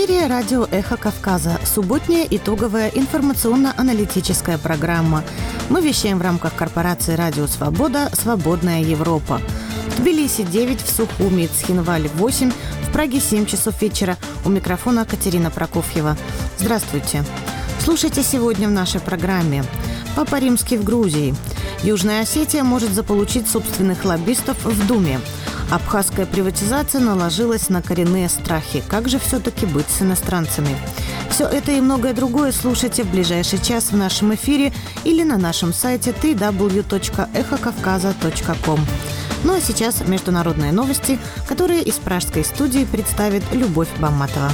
эфире радио «Эхо Кавказа», субботняя итоговая информационно-аналитическая программа. Мы вещаем в рамках корпорации «Радио Свобода. Свободная Европа». В Тбилиси 9, в Сухуми, Цхинвале 8, в Праге 7 часов вечера. У микрофона Катерина Прокофьева. Здравствуйте. Слушайте сегодня в нашей программе. Папа Римский в Грузии. Южная Осетия может заполучить собственных лоббистов в Думе. Абхазская приватизация наложилась на коренные страхи. Как же все-таки быть с иностранцами? Все это и многое другое слушайте в ближайший час в нашем эфире или на нашем сайте www.эхокавказа.ком. Ну а сейчас международные новости, которые из пражской студии представит Любовь Бамматова.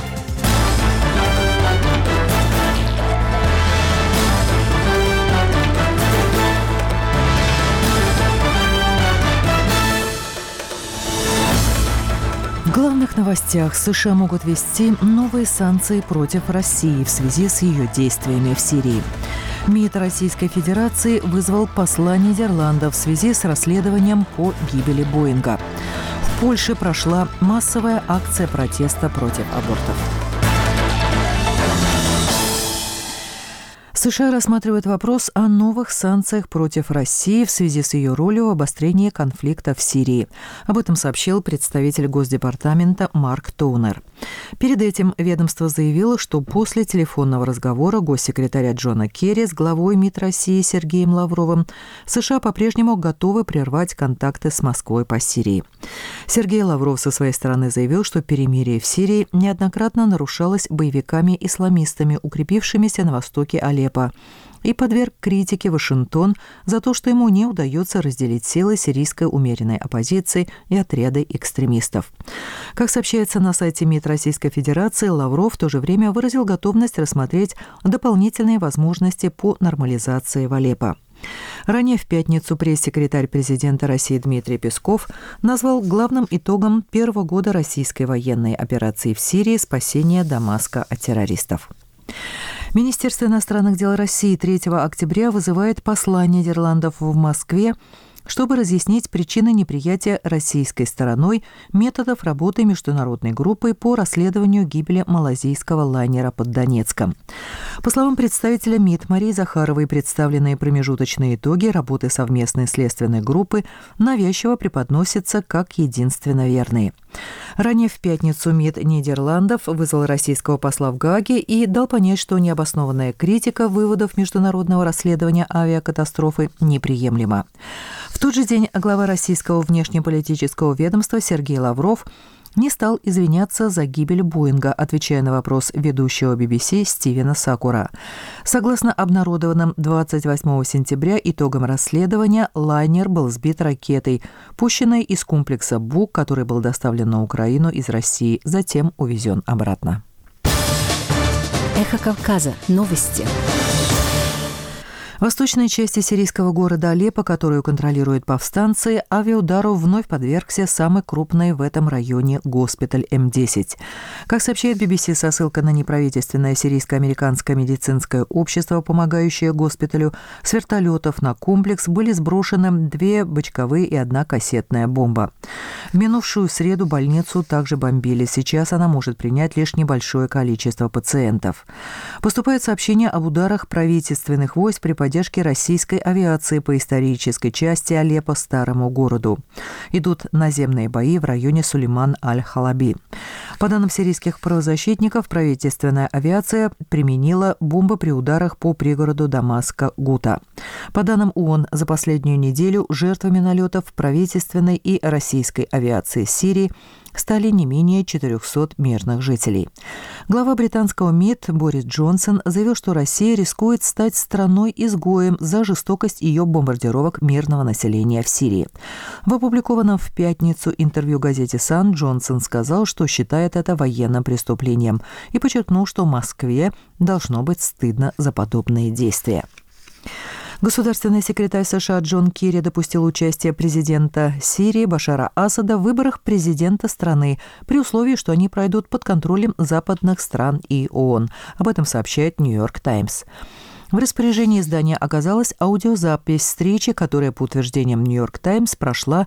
В главных новостях: США могут ввести новые санкции против России в связи с ее действиями в Сирии. МИД Российской Федерации вызвал посла Нидерландов в связи с расследованием по гибели Боинга. В Польше прошла массовая акция протеста против абортов. США рассматривают вопрос о новых санкциях против России в связи с ее ролью в обострении конфликта в Сирии. Об этом сообщил представитель Госдепартамента Марк Тоунер. Перед этим ведомство заявило, что после телефонного разговора госсекретаря Джона Керри с главой МИД России Сергеем Лавровым США по-прежнему готовы прервать контакты с Москвой по Сирии. Сергей Лавров со своей стороны заявил, что перемирие в Сирии неоднократно нарушалось боевиками-исламистами, укрепившимися на востоке Алеппо, и подверг критике Вашингтон за то, что ему не удается разделить силы сирийской умеренной оппозиции и отряды экстремистов. Как сообщается на сайте МИД Российской Федерации, Лавров в то же время выразил готовность рассмотреть дополнительные возможности по нормализации в Алеппо. Ранее в пятницу пресс-секретарь президента России Дмитрий Песков назвал главным итогом первого года российской военной операции в Сирии спасение Дамаска от террористов. Министерство иностранных дел России 3 октября вызывает посла Нидерландов в Москве, чтобы разъяснить причины неприятия российской стороной методов работы международной группы по расследованию гибели малазийского лайнера под Донецком. По словам представителя МИД Марии Захаровой, представленные промежуточные итоги работы совместной следственной группы навязчиво преподносятся как единственно верные. Ранее в пятницу МИД Нидерландов вызвал российского посла в Гааге и дал понять, что необоснованная критика выводов международного расследования авиакатастрофы неприемлема. В тот же день глава российского внешнеполитического ведомства Сергей Лавров не стал извиняться за гибель Боинга, отвечая на вопрос ведущего BBC Стивена Сакура. Согласно обнародованным 28 сентября итогам расследования, лайнер был сбит ракетой, пущенной из комплекса «Бук», который был доставлен на Украину из России, затем увезен обратно. Эхо Кавказа. Новости. В восточной части сирийского города Алеппо, которую контролируют повстанцы, авиаудару вновь подвергся самый крупный в этом районе госпиталь М10. Как сообщает BBC со ссылкой на неправительственное сирийско-американское медицинское общество, помогающее госпиталю, с вертолетов на комплекс были сброшены 2 бочковые и 1 кассетная бомба. В минувшую среду больницу также бомбили. Сейчас она может принять лишь небольшое количество пациентов. Поступает сообщение об ударах правительственных войск при поддержке российской авиации по исторической части Алеппо, старому городу. Идут наземные бои в районе Сулейман-аль-Халаби. По данным сирийских правозащитников, правительственная авиация применила бомбы при ударах по пригороду Дамаска Гута. По данным ООН, за последнюю неделю жертвами налетов правительственной и российской авиации Сирии стали не менее 400 мирных жителей. Глава британского МИД Борис Джонсон заявил, что Россия рискует стать страной-изгоем за жестокость ее бомбардировок мирного населения в Сирии. В опубликованном в пятницу интервью газете «Сан» Джонсон сказал, что считает это военным преступлением и подчеркнул, что Москве должно быть стыдно за подобные действия. Государственный секретарь США Джон Керри допустил участие президента Сирии Башара Асада в выборах президента страны при условии, что они пройдут под контролем западных стран и ООН. Об этом сообщает «Нью-Йорк Таймс». В распоряжении издания оказалась аудиозапись встречи, которая, по утверждениям «Нью-Йорк Таймс», прошла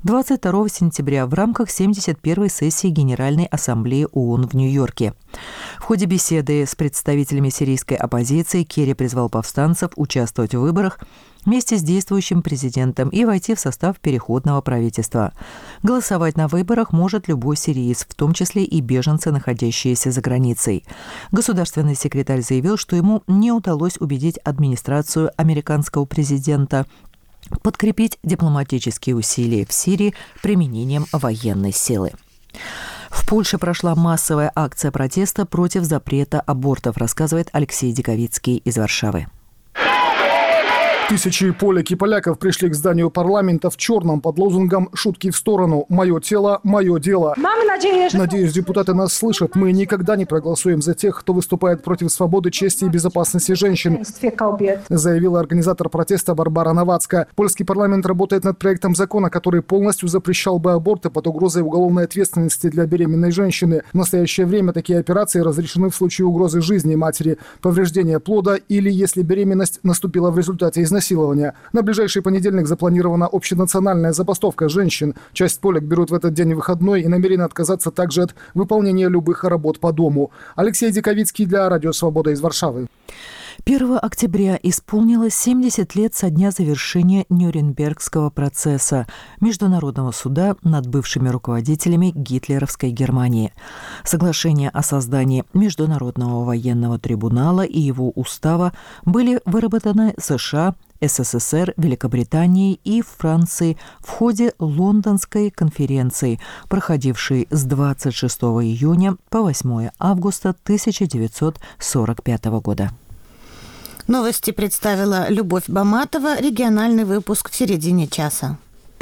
22 сентября в рамках 71-й сессии Генеральной Ассамблеи ООН в Нью-Йорке. В ходе беседы с представителями сирийской оппозиции Керри призвал повстанцев участвовать в выборах вместе с действующим президентом и войти в состав переходного правительства. Голосовать на выборах может любой сириец, в том числе и беженцы, находящиеся за границей. Государственный секретарь заявил, что ему не удалось убедить администрацию американского президента подкрепить дипломатические усилия в Сирии применением военной силы. В Польше прошла массовая акция протеста против запрета абортов, рассказывает Алексей Диковицкий из Варшавы. Тысячи полек и поляков пришли к зданию парламента в черном под лозунгом «Шутки в сторону. Мое тело, мое дело». Надеюсь, депутаты нас слышат. Мы никогда не проголосуем за тех, кто выступает против свободы, чести и безопасности женщин, заявила организатор протеста Барбара Новацка. Польский парламент работает над проектом закона, который полностью запрещал бы аборты под угрозой уголовной ответственности для беременной женщины. В настоящее время такие операции разрешены в случае угрозы жизни матери, повреждения плода или если беременность наступила в результате изнасилования. На ближайший понедельник запланирована общенациональная забастовка женщин. Часть полек берут в этот день выходной и намерены отказаться также от выполнения любых работ по дому. Алексей Диковицкий для Радио Свобода из Варшавы. 1 октября исполнилось 70 лет со дня завершения Нюрнбергского процесса, международного суда над бывшими руководителями гитлеровской Германии. Соглашение о создании Международного военного трибунала и его устава были выработаны США, СССР, Великобританией и Францией в ходе Лондонской конференции, проходившей с 26 июня по 8 августа 1945 года. Новости представила Любовь Баматова. Региональный выпуск в середине часа.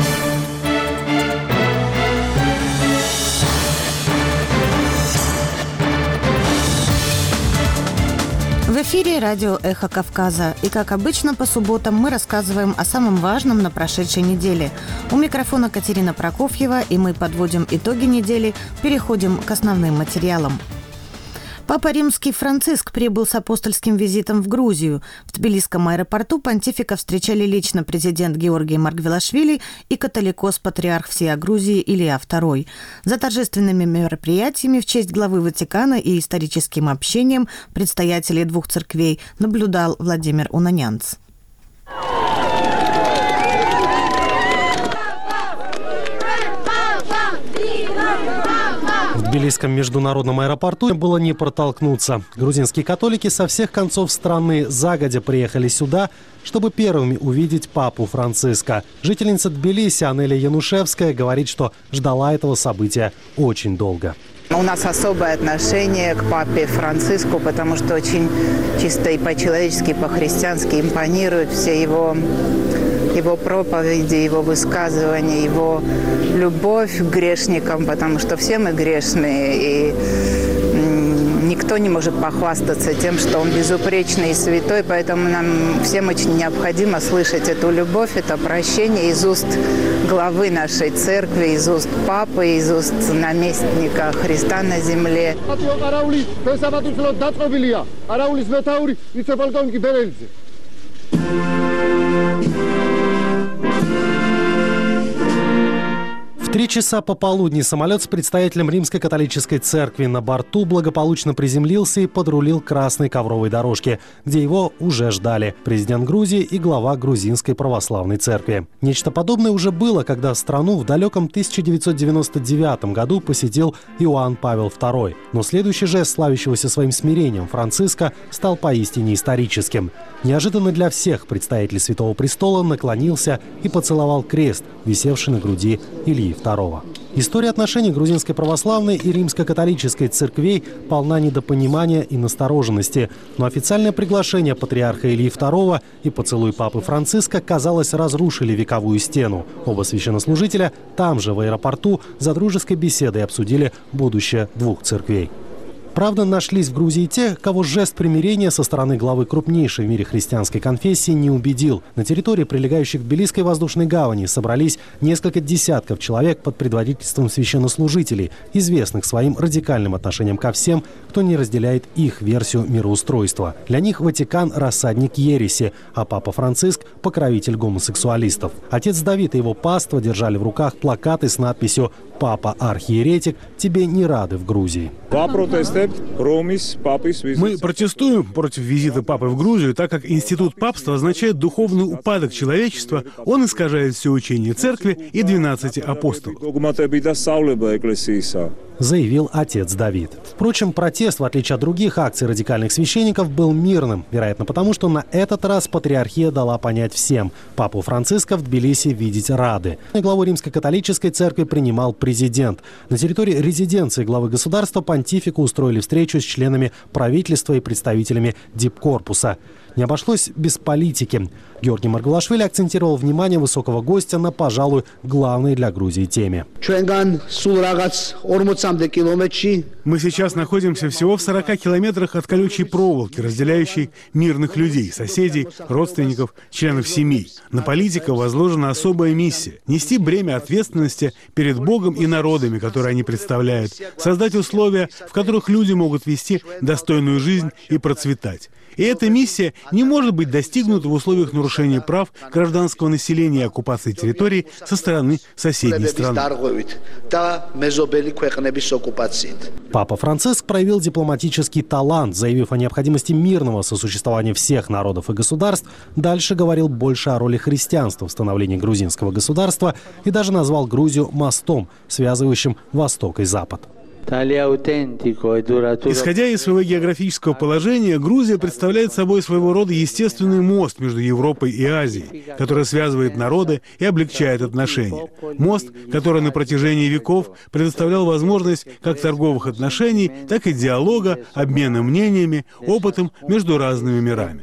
В эфире радио «Эхо Кавказа». И, как обычно, по субботам мы рассказываем о самом важном на прошедшей неделе. У микрофона Катерина Прокофьева, и мы подводим итоги недели, переходим к основным материалам. Папа Римский Франциск прибыл с апостольским визитом в Грузию. В Тбилисском аэропорту понтифика встречали лично президент Георгий Маргвелашвили и католикос-патриарх всея Грузии Илья II. За торжественными мероприятиями в честь главы Ватикана и историческим общением предстоятелей двух церквей наблюдал Владимир Унанянц. В Тбилисском международном аэропорту было не протолкнуться. Грузинские католики со всех концов страны загодя приехали сюда, чтобы первыми увидеть папу Франциска. Жительница Тбилиси Анелия Янушевская говорит, что ждала этого события очень долго. У нас особое отношение к папе Франциску, потому что очень чисто и по-человечески, и по-христиански импонируют все его проповеди, его высказывания, его любовь к грешникам, потому что все мы грешные, и никто не может похвастаться тем, что он безупречный и святой, поэтому нам всем очень необходимо слышать эту любовь, это прощение из уст главы нашей церкви, из уст папы, из уст наместника Христа на земле. В 3 часа пополудни самолет с представителем Римской католической церкви на борту благополучно приземлился и подрулил к красной ковровой дорожке, где его уже ждали президент Грузии и глава Грузинской православной церкви. Нечто подобное уже было, когда страну в далеком 1999 году посетил Иоанн Павел II. Но следующий жест славящегося своим смирением Франциска стал поистине историческим. Неожиданно для всех представитель Святого Престола наклонился и поцеловал крест, висевший на груди Ильи II. История отношений грузинской православной и римско-католической церквей полна недопонимания и настороженности. Но официальное приглашение патриарха Ильи II и поцелуй папы Франциска, казалось, разрушили вековую стену. Оба священнослужителя там же, в аэропорту, за дружеской беседой обсудили будущее двух церквей. Правда, нашлись в Грузии те, кого жест примирения со стороны главы крупнейшей в мире христианской конфессии не убедил. На территории, прилегающей к Тбилисской воздушной гавани, собрались несколько десятков человек под предводительством священнослужителей, известных своим радикальным отношением ко всем, кто не разделяет их версию мироустройства. Для них Ватикан – рассадник ереси, а Папа Франциск – покровитель гомосексуалистов. Отец Давид и его паства держали в руках плакаты с надписью «Папа архиеретик, тебе не рады в Грузии». Мы протестуем против визита Папы в Грузию, так как институт папства означает духовный упадок человечества, он искажает все учение Церкви и 12 апостолов. Заявил отец Давид. Впрочем, протест, в отличие от других акций радикальных священников, был мирным. Вероятно, потому что на этот раз патриархия дала понять всем – Папу Франциска в Тбилиси видеть рады. Главу Римско-католической церкви принимал президент. На территории резиденции главы государства понтифику устроили встречу с членами правительства и представителями дипкорпуса. Не обошлось без политики. Георгий Маргулашвили акцентировал внимание высокого гостя на, пожалуй, главной для Грузии теме. Мы сейчас находимся всего в 40 километрах от колючей проволоки, разделяющей мирных людей, соседей, родственников, членов семей. На политика возложена особая миссия – нести бремя ответственности перед Богом и народами, которые они представляют, создать условия, в которых люди могут вести достойную жизнь и процветать. И эта миссия не может быть достигнута в условиях нарушения прав гражданского населения и оккупации территорий со стороны соседней страны. Папа Франциск проявил дипломатический талант, заявив о необходимости мирного сосуществования всех народов и государств. Дальше говорил больше о роли христианства в становлении грузинского государства и даже назвал Грузию мостом, связывающим Восток и Запад. Исходя из своего географического положения, Грузия представляет собой своего рода естественный мост между Европой и Азией, который связывает народы и облегчает отношения. Мост, который на протяжении веков предоставлял возможность как торговых отношений, так и диалога, обмена мнениями, опытом между разными мирами.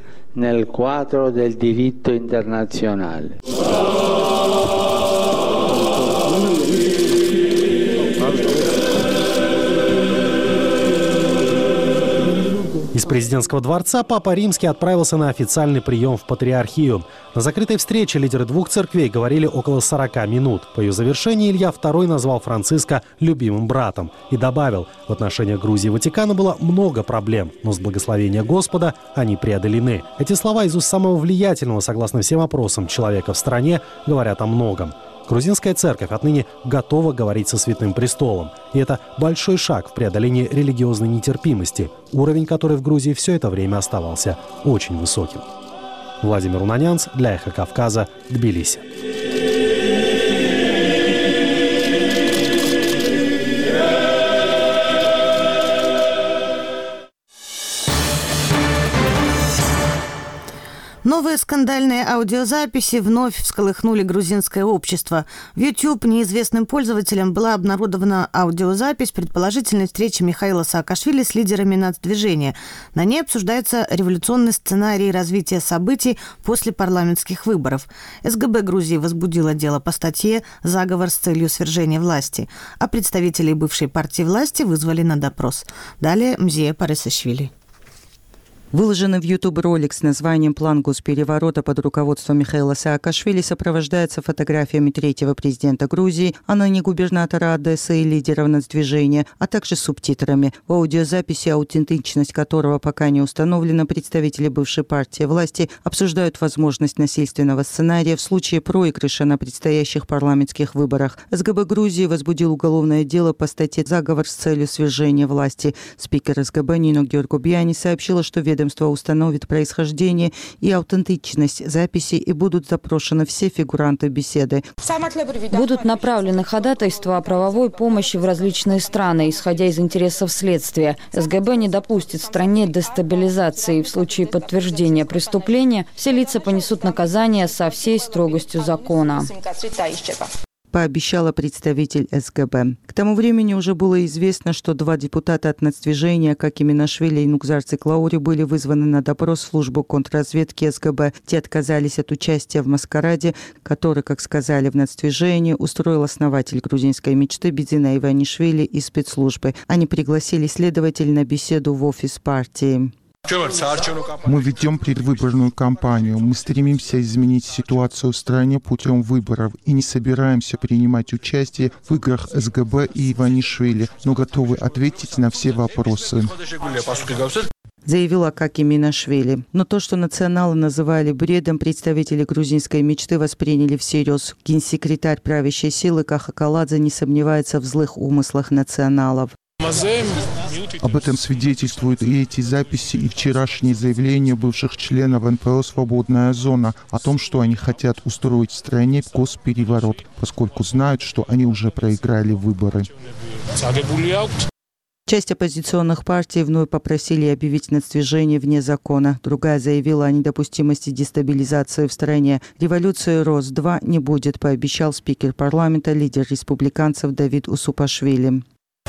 Из президентского дворца Папа Римский отправился на официальный прием в Патриархию. На закрытой встрече лидеры двух церквей говорили около 40 минут. По ее завершении Илья II назвал Франциска любимым братом и добавил, в отношениях Грузии и Ватикана было много проблем, но с благословения Господа они преодолены. Эти слова из уст самого влиятельного, согласно всем опросам, человека в стране говорят о многом. Грузинская церковь отныне готова говорить со Святым Престолом. И это большой шаг в преодолении религиозной нетерпимости, уровень которой в Грузии все это время оставался очень высоким. Владимир Унанянц для «Эхо Кавказа», Тбилиси. Новые скандальные аудиозаписи вновь всколыхнули грузинское общество. В YouTube неизвестным пользователям была обнародована аудиозапись предположительной встречи Михаила Саакашвили с лидерами нацдвижения. На ней обсуждается революционный сценарий развития событий после парламентских выборов. СГБ Грузии возбудило дело по статье «Заговор с целью свержения власти», а представителей бывшей партии власти вызвали на допрос. Далее Мзия Парисашвили. Выложенный в YouTube ролик с названием «План госпереворота» под руководством Михаила Саакашвили сопровождается фотографиями третьего президента Грузии, а ныне губернатора Одессы и лидеров нацдвижения, а также субтитрами. В аудиозаписи, аутентичность которого пока не установлена, представители бывшей партии власти обсуждают возможность насильственного сценария в случае проигрыша на предстоящих парламентских выборах. СГБ Грузии возбудил уголовное дело по статье «Заговор с целью свержения власти». Спикер СГБ Нино Георгобияни сообщила, что ведомство установит происхождение и аутентичность записи и будут запрошены все фигуранты беседы. Будут направлены ходатайства о правовой помощи в различные страны, исходя из интересов следствия. СГБ не допустит в стране дестабилизации. В случае подтверждения преступления все лица понесут наказание со всей строгостью закона. пообещала представитель СГБ. К тому времени уже было известно, что 2 депутата от нацдвижения, как Иминашвили и Нугзар Циклаури, были вызваны на допрос в службу контрразведки СГБ. Те отказались от участия в маскараде, который, как сказали в нацдвижении, устроил основатель грузинской мечты Бидзина Иванишвили из спецслужбы. Они пригласили следователей на беседу в офис партии. Мы ведем предвыборную кампанию. Мы стремимся изменить ситуацию в стране путем выборов и не собираемся принимать участие в играх СГБ и Иванишвили, но готовы ответить на все вопросы. Заявила Акаки Минашвили. Но то, что националы называли бредом, представители грузинской мечты восприняли всерьез. Генсекретарь правящей силы Каха Каладзе не сомневается в злых умыслах националов. Об этом свидетельствуют и эти записи, и вчерашние заявления бывших членов НПО «Свободная зона» о том, что они хотят устроить в стране госпереворот, поскольку знают, что они уже проиграли выборы. Часть оппозиционных партий вновь попросили объявить нацдвижение вне закона. Другая заявила о недопустимости дестабилизации в стране. Революции РОС-2 не будет, пообещал спикер парламента, лидер республиканцев Давид Усупашвили.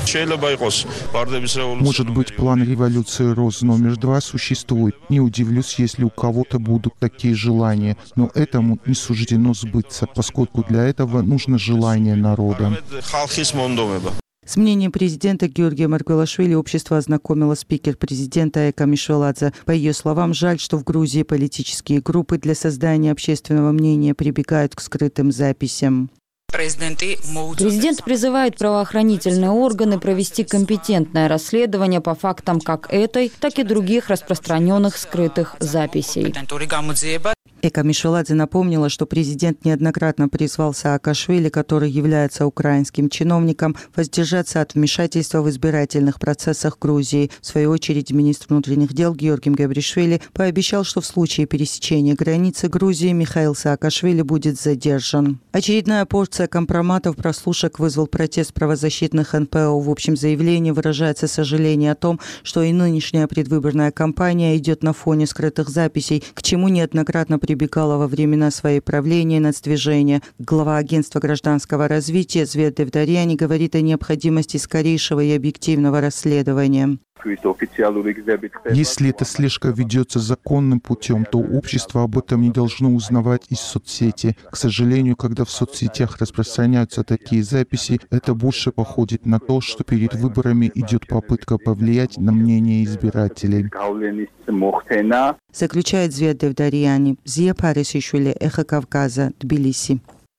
Может быть, план революции РОС номер 2 существует. Не удивлюсь, если у кого-то будут такие желания. Но этому не суждено сбыться, поскольку для этого нужно желание народа. С мнением президента Георгия Маргвелашвили общество ознакомило спикер президента Эка Мишвеладзе. По ее словам, жаль, что в Грузии политические группы для создания общественного мнения прибегают к скрытым записям. Президент призывает правоохранительные органы провести компетентное расследование по фактам как этой, так и других распространенных скрытых записей. Эка Мишвеладзе напомнила, что президент неоднократно призвал Саакашвили, который является украинским чиновником, воздержаться от вмешательства в избирательных процессах Грузии. В свою очередь, министр внутренних дел Георгий Габришвили пообещал, что в случае пересечения границы Грузии Михаил Саакашвили будет задержан. Очередная порция компроматов прослушек вызвал протест правозащитных НПО. В общем заявлении выражается сожаление о том, что и нынешняя предвыборная кампания идет на фоне скрытых записей, к чему неоднократно прибегала во времена своей правления нацдвижения. Глава агентства гражданского развития Звет Девдарьяни говорит о необходимости скорейшего и объективного расследования. Если эта слежка ведется законным путем, то общество об этом не должно узнавать из соцсети. К сожалению, когда в соцсетях распространяются такие записи, это больше походит на то, что перед выборами идет попытка повлиять на мнение избирателей. Заключает Звет Девдарьяни. Зия Парисишвили, Эхо Кавказа, Тбилиси.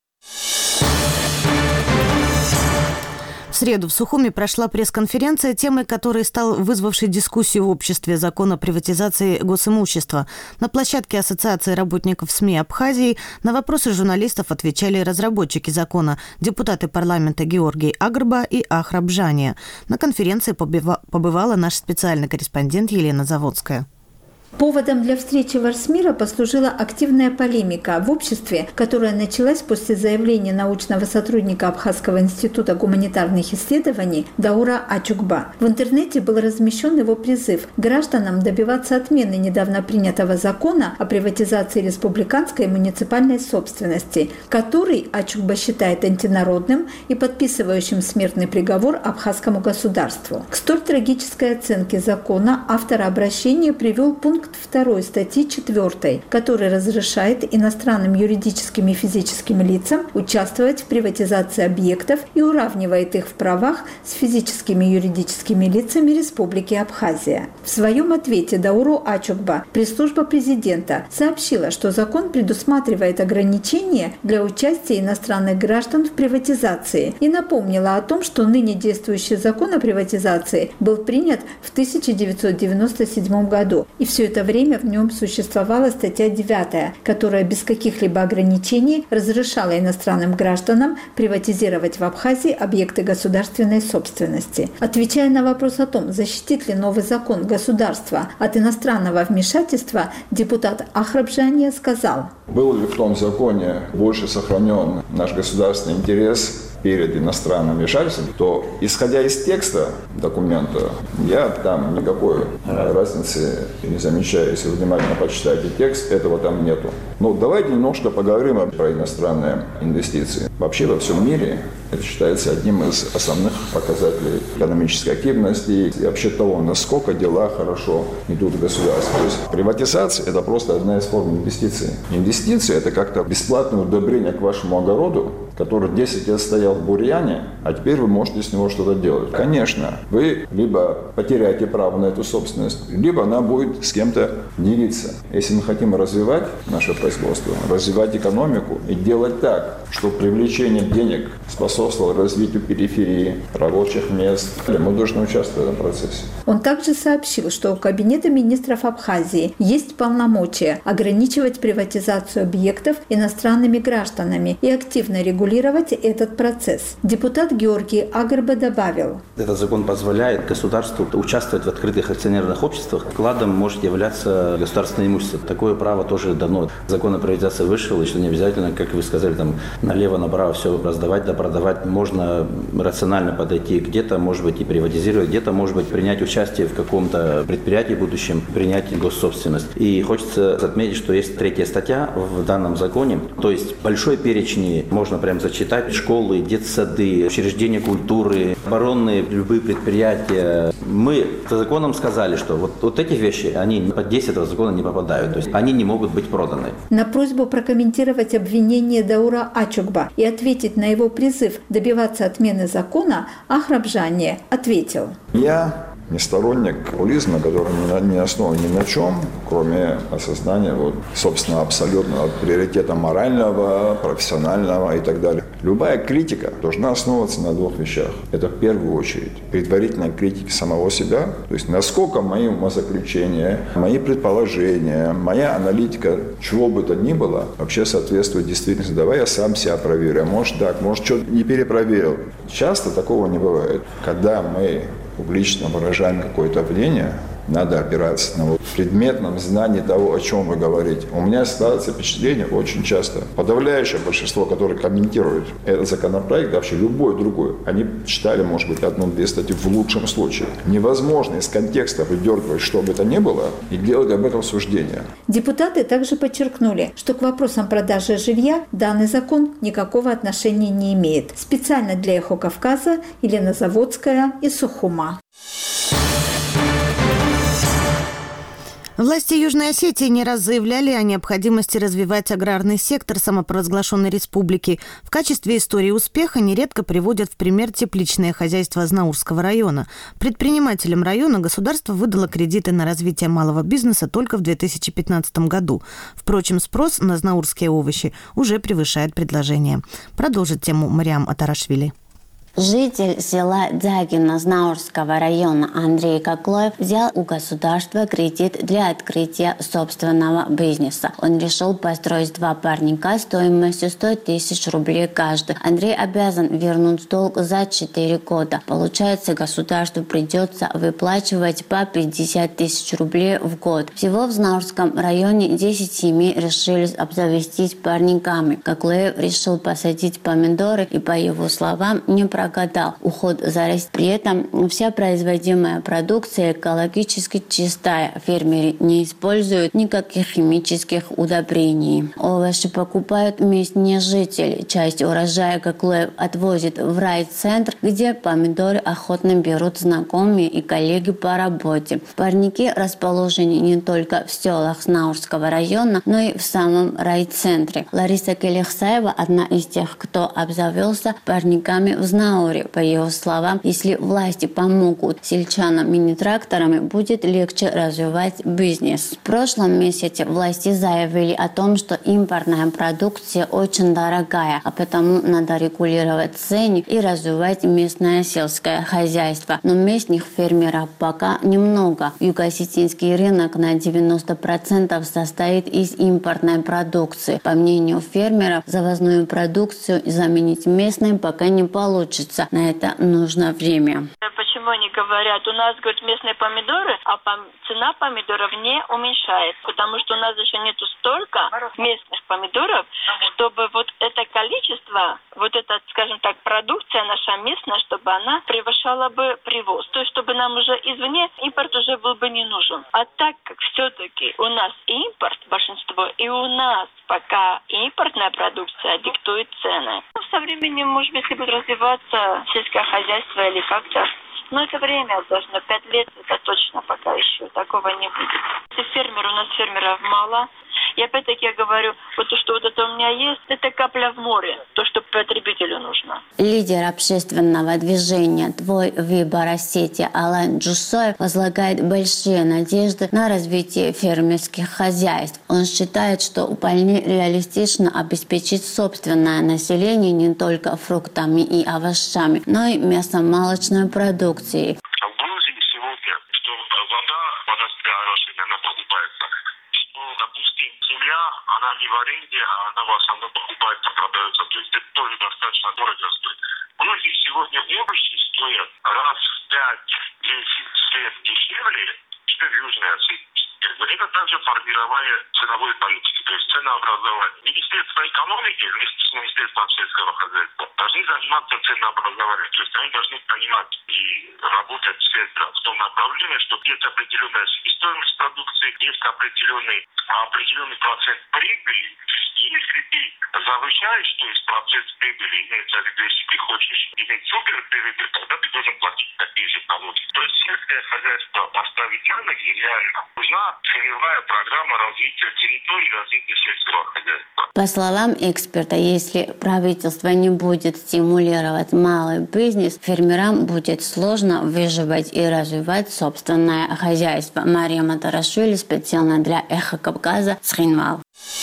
В среду в Сухуми прошла пресс-конференция, темой которой стал вызвавший дискуссию в обществе закон о приватизации госимущества. На площадке Ассоциации работников СМИ Абхазии на вопросы журналистов отвечали разработчики закона, депутаты парламента Георгий Агрба и Ахраб Жания. На конференции побывала наш специальный корреспондент Елена Заводская. Поводом для встречи в Арсмира послужила активная полемика в обществе, которая началась после заявления научного сотрудника Абхазского института гуманитарных исследований Даура Ачукба. В интернете был размещен его призыв гражданам добиваться отмены недавно принятого закона о приватизации республиканской и муниципальной собственности, который Ачукба считает антинародным и подписывающим смертный приговор абхазскому государству. К столь трагической оценке закона автор обращения привел пункт 2 статьи 4, который разрешает иностранным юридическим и физическим лицам участвовать в приватизации объектов и уравнивает их в правах с физическими и юридическими лицами Республики Абхазия. В своем ответе Дауру Ачукба пресс-служба президента сообщила, что закон предусматривает ограничения для участия иностранных граждан в приватизации и напомнила о том, что ныне действующий закон о приватизации был принят в 1997 году, и все это время в нем существовала статья 9, которая без каких-либо ограничений разрешала иностранным гражданам приватизировать в Абхазии объекты государственной собственности. Отвечая на вопрос о том, защитит ли новый закон государства от иностранного вмешательства, депутат Ахраб Жания сказал: был ли в том законе больше сохранен наш государственный интерес перед иностранным вмешательством, то, исходя из текста документа, я там никакой разницы не замечаю. Если вы внимательно почитаете текст, этого там нету. Но давайте немножко поговорим про иностранные инвестиции. Вообще во всем мире это считается одним из основных показателей экономической активности и вообще того, насколько дела хорошо идут в государстве. То есть приватизация – это просто одна из форм инвестиций. Инвестиции – это как-то бесплатное удобрение к вашему огороду, который 10 лет стоял в бурьяне, а теперь вы можете с него что-то делать. Конечно, вы либо потеряете право на эту собственность, либо она будет с кем-то делиться. Если мы хотим развивать наше производство, развивать экономику и делать так, чтобы привлечение денег способствовало развитию периферии, рабочих мест, мы должны участвовать в этом процессе. Он также сообщил, что у Кабинета министров Абхазии есть полномочия ограничивать приватизацию объектов иностранными гражданами и активно регулировать этот процесс. Депутат Георгий Агырба добавил: Этот закон позволяет государству участвовать в открытых акционерных обществах. Вкладом может являться государственное имущество. Такое право тоже давно. Закон о приватизации вышел, и что не обязательно, как вы сказали, там налево-направо все раздавать, да продавать. Можно рационально подойти где-то, может быть, и приватизировать, где-то, может быть, принять участие в каком-то предприятии в будущем, принять госсобственность. И хочется отметить, что есть 3 статья в данном законе, то есть большой перечень, можно прям зачитать, школы, детсады, учреждения культуры, оборонные, любые предприятия. Мы за законом сказали, что вот эти вещи, они под действие этого закона не попадают, то есть они не могут быть проданы. На просьбу прокомментировать обвинение Даура Ачугба и ответить на его призыв добиваться отмены закона, Ахрабжане ответил: Я не сторонник популизма, который не основан ни на чем, кроме осознания собственно, абсолютного приоритета морального, профессионального и так далее. Любая критика должна основываться на 2 вещах. Это в первую очередь предварительная критика самого себя, то есть насколько мои умозаключения, мои предположения, моя аналитика, чего бы то ни было, вообще соответствует действительности. Давай я сам себя проверю. А может так, может что-то не перепроверил. Часто такого не бывает. Когда мы публично выражаем какое-то мнение, надо опираться на предметном знании того, о чем вы говорите. У меня складывается впечатление очень часто. Подавляющее большинство, которые комментируют этот законопроект, вообще любой другой, они читали, может быть, 1-2 статьи в лучшем случае. Невозможно из контекста выдергивать, что бы то ни было, и делать об этом суждение. Депутаты также подчеркнули, что к вопросам продажи жилья данный закон никакого отношения не имеет. Специально для «Эхо Кавказа» Елена Заводская из Сухума. Власти Южной Осетии не раз заявляли о необходимости развивать аграрный сектор самопровозглашенной республики. В качестве истории успеха нередко приводят в пример тепличное хозяйство Азнаурского района. Предпринимателям района государство выдало кредиты на развитие малого бизнеса только в 2015 году. Впрочем, спрос на азнаурские овощи уже превышает предложение. Продолжит тему Мариам Атарашвили. Житель села Дягино Азнаурского района Андрей Коклоев взял у государства кредит для открытия собственного бизнеса. Он решил построить 2 парника стоимостью 100 тысяч рублей каждый. Андрей обязан вернуть долг за 4 года. Получается, государству придется выплачивать по 50 тысяч рублей в год. Всего в Азнаурском районе 10 семей решились обзавестись парниками. Коклоев решил посадить помидоры и, по его словам, не прогадал. Уход за растением. При этом вся производимая продукция экологически чистая. Фермеры не используют никаких химических удобрений. Овощи покупают местные жители. Часть урожая Коклоев отвозит в райцентр, где помидоры охотно берут знакомые и коллеги по работе. Парники расположены не только в селах Азнаурского района, но и в самом райцентре. Лариса Келехсаева – одна из тех, кто обзавелся парниками в Знауре. По ее словам, если власти помогут сельчанам мини-тракторами, будет легче развивать бизнес. В прошлом месяце власти заявили о том, что импортная продукция очень дорогая, а потому надо регулировать цены и развивать местное сельское хозяйство. Но местных фермеров пока немного. Юго-осетинский рынок на 90% состоит из импортной продукции. По мнению фермеров, завозную продукцию заменить местной пока не получится. На это нужно время. Почему почему они говорят, у нас, говорят, местные помидоры, а цена помидоров не уменьшается, потому что у нас еще нету столько местных помидоров, чтобы вот это количество, вот эта, скажем так, продукция наша местная, чтобы она превышала бы привоз. То есть, чтобы нам уже извне импорт уже был бы не нужен. А так как все-таки у нас импорт большинство, и у нас пока импортная продукция диктует цены. Со временем, может быть, если будет развиваться сельское хозяйство или как-то, но это время должно, 5 лет, это точно пока еще такого не будет. Если фермер, у нас фермеров мало. И опять-таки я говорю, вот то, что вот это у меня есть, это капля в море, то, что потребителю нужно. Лидер общественного движения «Твой выбор Осетии» Алан Джусоев возлагает большие надежды на развитие фермерских хозяйств. Он считает, что вполне реалистично обеспечить собственное население не только фруктами и овощами, но и мясомолочной продукцией. В Грузии сегодня, что вода для орошения, она покупается. Допустим, земля, она не в аренде, а она в основном покупается, продается. То есть это тоже достаточно дорого стоит. В Грузии сегодня овощи стоят раз в 5-10 лет дешевле, чем в Южной Осетии. Это также формирование ценовой политики, то есть ценообразование. Министерство экономики вместе с Министерством сельского хозяйства должны заниматься ценообразованием. То есть они должны понимать и работать в том направлении, что есть определенная себестоимость продукции, есть определенный процент прибыли. И если ты завышаешь, то есть процент прибыли, имеется в виду, если ты хочешь иметь суперприбыль, тогда ты должен платить такие же налоги. То есть сельское хозяйство поставить на ноги реально нужна целевая программа развития территории и развития сельского хозяйства. По словам эксперта, если правительство не будет стимулировать малый бизнес, фермерам будет сложно выживать и развивать собственное хозяйство. Мария Матарашвили специально для «Эхо Кавказа», Цхинвал.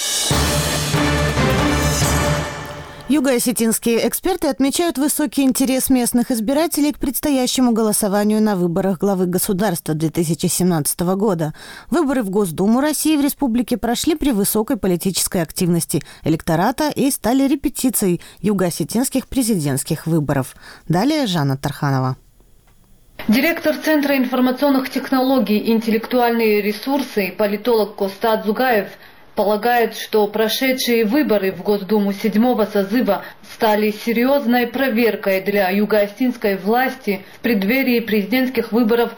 Юго-осетинские эксперты отмечают высокий интерес местных избирателей к предстоящему голосованию на выборах главы государства 2017 года. Выборы в Госдуму России в республике прошли при высокой политической активности электората и стали репетицией юго-осетинских президентских выборов. Далее Жанна Тарханова. Директор Центра информационных технологий и интеллектуальные ресурсы, политолог Костад Зугаев, полагает, что прошедшие выборы в Госдуму 7-го созыва стали серьезной проверкой для юго-осетинской власти в преддверии президентских выборов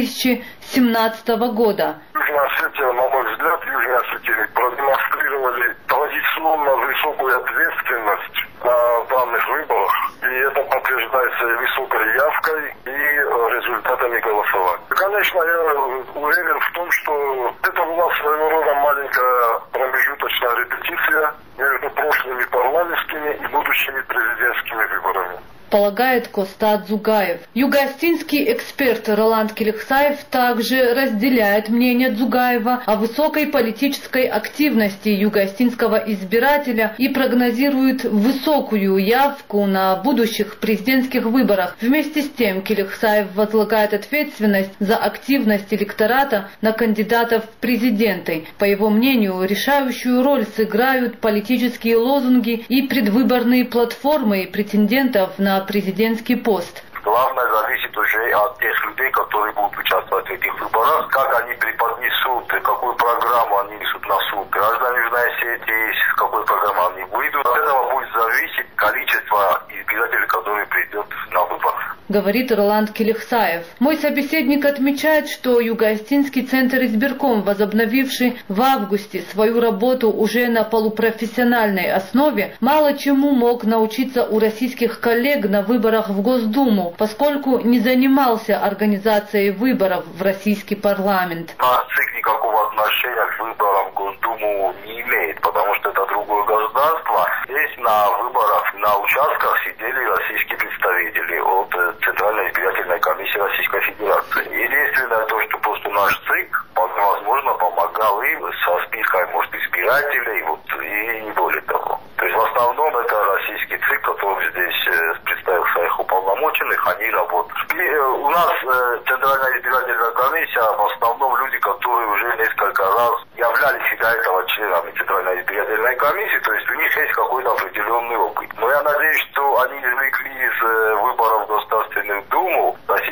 2017 года. Южная Осетия, на мой взгляд, Южные Осетии продемонстрировали традиционно высокую ответственность на данных выборах. И это подтверждается и высокой явкой, и результатами голосования. Конечно, я уверен в том, что это была своего рода маленькая промежуточная репетиция между прошлыми парламентскими и будущими президентскими выборами. Полагает Костад Зугаев. Юго-осетинский эксперт Роланд Келихсаев также разделяет мнение Зугаева о высокой политической активности юго-осетинского избирателя и прогнозирует высокую явку на будущих президентских выборах. Вместе с тем Келихсаев возлагает ответственность за активность электората на кандидатов в президенты. По его мнению, решающую роль сыграют политические лозунги и предвыборные платформы претендентов на президентский пост. Главное зависит уже от тех людей, которые будут участвовать в этих выборах, как они преподнесут, какую программу они несут на суд граждан Южной Осетии, с какой программой они выйдут. От этого будет зависеть количество избирателей, которые придут на выборы. Говорит Роланд Келихсаев. Мой собеседник отмечает, что Юго-Осетинский центр избирком, возобновивший в августе свою работу уже на полупрофессиональной основе, мало чему мог научиться у российских коллег на выборах в Госдуму, поскольку не занимался организацией выборов в российский парламент. ЦИК никакого отношения к выборам в Госдуму не имеет, потому что это другое государство. Здесь на выборах, на участках сидели российские представители от Центральной избирательной комиссии Российской Федерации. Единственное то, что просто наш ЦИК, возможно, помогал им со списком, может, избирателей, и не более того. То есть в основном это российский ЦИК, который здесь представил своих уполномоченных, они работают. И у нас Центральная избирательная комиссия, в основном люди, которые уже несколько раз являлись до этого членами Центральной избирательной комиссии, то есть у них есть какой-то определенный опыт. Но я надеюсь, что они извлекли из выборов в Государственную Думу Российской Федерации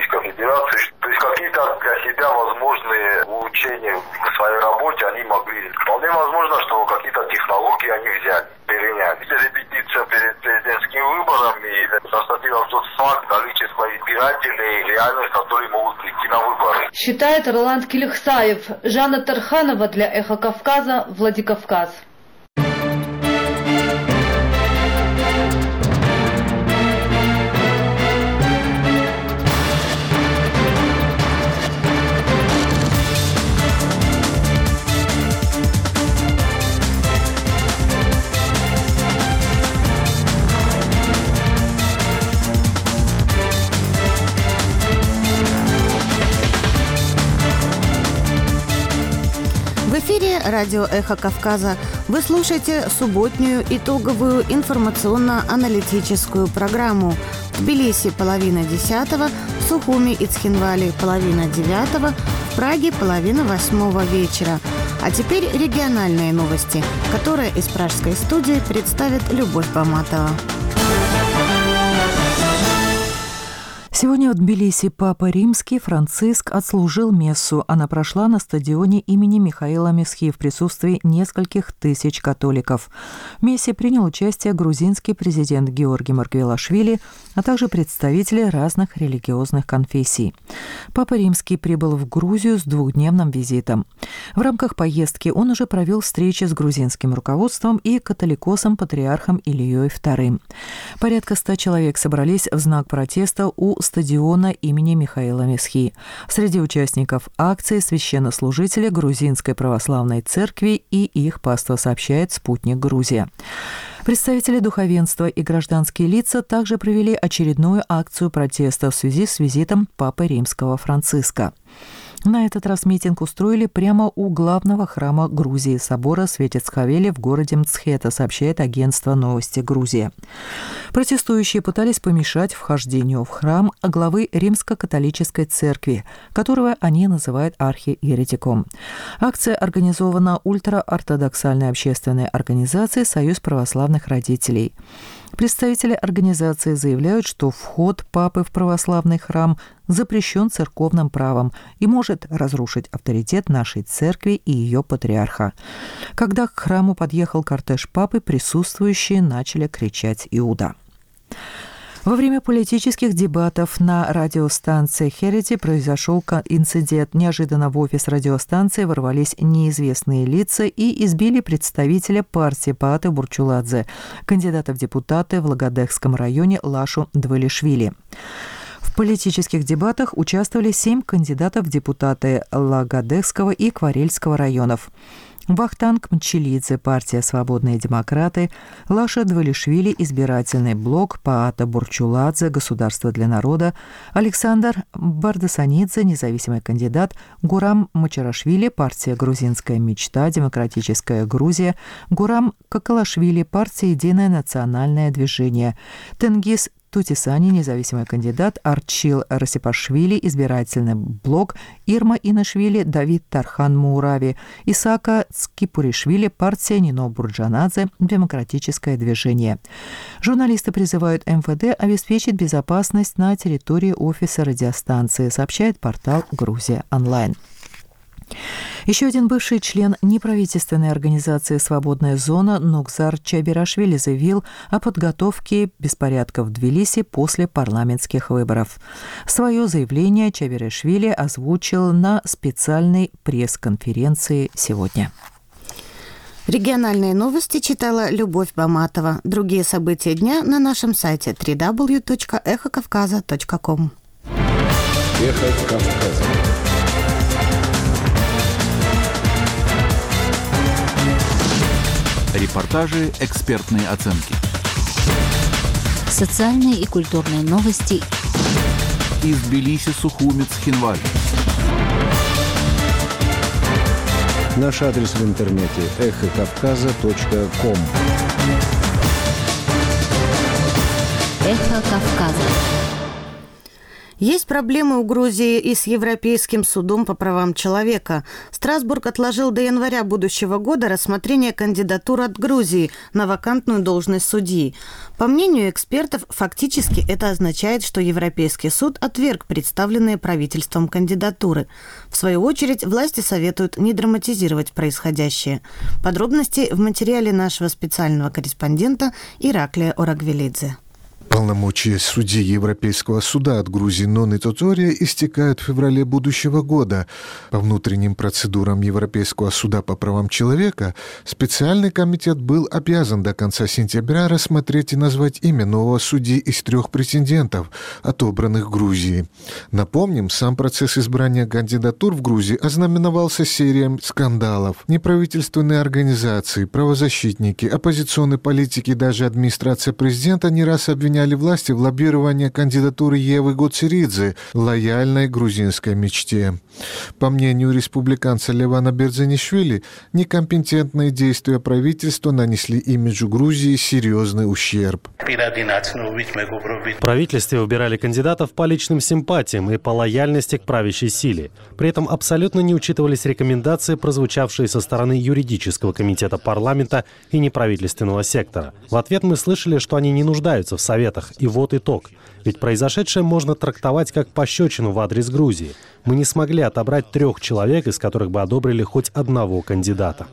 миграции. То есть какие-то для себя возможные улучшения в своей работе они могли. Вполне возможно, что какие-то технологии они взяли, переняли. Репетиция перед президентскими выборами достаточно тот факт количества избирателей, реальных, которые могут прийти на выборы. Считает Роланд Келихсаев. Жанна Тарханова для «Эхо Кавказа», Владикавказ. В эфире радио «Эхо Кавказа». Вы слушаете субботнюю итоговую информационно-аналитическую программу. В Тбилиси 9:30, в Сухуми и Цхинвале 9:30, в Праге 7:30 вечера. А теперь региональные новости, которые из пражской студии представит Любовь Баматова. Сегодня в Тбилиси Папа Римский Франциск отслужил мессу. Она прошла на стадионе имени Михаила Месхи в присутствии нескольких тысяч католиков. В мессе принял участие грузинский президент Георгий Маргвелашвили, а также представители разных религиозных конфессий. Папа Римский прибыл в Грузию с двухдневным визитом. В рамках поездки он уже провел встречи с грузинским руководством и католикосом-патриархом Ильей II. Порядка 100 человек собрались в знак протеста у стадиона имени Михаила Месхи. Среди участников акции священнослужители Грузинской православной церкви и их паства, сообщает «Спутник Грузия». Представители духовенства и гражданские лица также провели очередную акцию протеста в связи с визитом Папы Римского Франциска. На этот раз митинг устроили прямо у главного храма Грузии, собора Светицховели в городе Мцхета, сообщает агентство «Новости Грузия». Протестующие пытались помешать вхождению в храм главы Римско-католической церкви, которого они называют архиеретиком. Акция организована ультраортодоксальной общественной организацией «Союз православных родителей». Представители организации заявляют, что вход папы в православный храм запрещен церковным правом и может разрушить авторитет нашей церкви и ее патриарха. Когда к храму подъехал кортеж папы, присутствующие начали кричать «Иуда». Во время политических дебатов на радиостанции Херити произошел инцидент. Неожиданно в офис радиостанции ворвались неизвестные лица и избили представителя партии Пааты Бурчуладзе, кандидата в депутаты в Лагодехском районе Лашу Двалишвили. В политических дебатах участвовали 7 кандидатов в депутаты Лагодехского и Кварельского районов. Вахтанг Мчелидзе, партия «Свободные демократы», Лаша Двалишвили, избирательный блок, Паата Бурчуладзе, Государство для народа, Александр Бардасанидзе, независимый кандидат, Гурам Мачарашвили, партия «Грузинская мечта», Демократическая Грузия, Гурам Какалашвили, партия «Единое национальное движение», Тенгиз Тутисани, независимый кандидат, Арчил Расипашвили, избирательный блок, Ирма Инашвили, Давид Тархан Мурави, Исака Цкипуришвили, партия Нино Бурджанадзе, Демократическое движение. Журналисты призывают МВД обеспечить безопасность на территории офиса радиостанции, сообщает портал «Грузия онлайн». Еще один бывший член неправительственной организации «Свободная зона» Нукзар Чабирашвили заявил о подготовке беспорядков в Тбилиси после парламентских выборов. Свое заявление Чабирашвили озвучил на специальной пресс-конференции сегодня. Региональные новости читала Любовь Баматова. Другие события дня на нашем сайте www.эхокавказа.ком. Эхо Кавказа. Репортажи, экспертные оценки. Социальные и культурные новости. Из Тбилиси, Сухуми, Цхинвали. Наш адрес в интернете эхокавказа.ком. Эхо Кавказа. Есть проблемы у Грузии и с Европейским судом по правам человека. Страсбург отложил до января будущего года рассмотрение кандидатур от Грузии на вакантную должность судьи. По мнению экспертов, фактически это означает, что Европейский суд отверг представленные правительством кандидатуры. В свою очередь, власти советуют не драматизировать происходящее. Подробности в материале нашего специального корреспондента Ираклия Орагвелидзе. Полномочия судьи Европейского суда от Грузии Ноны Тотория истекают в феврале будущего года. По внутренним процедурам Европейского суда по правам человека специальный комитет был обязан до конца сентября рассмотреть и назвать имя нового судьи из 3 претендентов, отобранных Грузией. Напомним, сам процесс избрания кандидатур в Грузии ознаменовался серией скандалов. Неправительственные организации, правозащитники, оппозиционные политики и даже администрация президента не раз обвиняли власти в лоббировании кандидатуры Евы Гоцеридзе, лояльной грузинской мечте. По мнению республиканца Левана Берзанишвили, некомпетентные действия правительства нанесли имиджу Грузии серьезный ущерб. В правительстве выбирали кандидатов по личным симпатиям и по лояльности к правящей силе. При этом абсолютно не учитывались рекомендации, прозвучавшие со стороны юридического комитета парламента и неправительственного сектора. В ответ мы слышали, что они не нуждаются в советах. И вот итог. Ведь произошедшее можно трактовать как пощечину в адрес Грузии. Мы не смогли отобрать 3 человек, из которых бы одобрили хоть одного кандидата.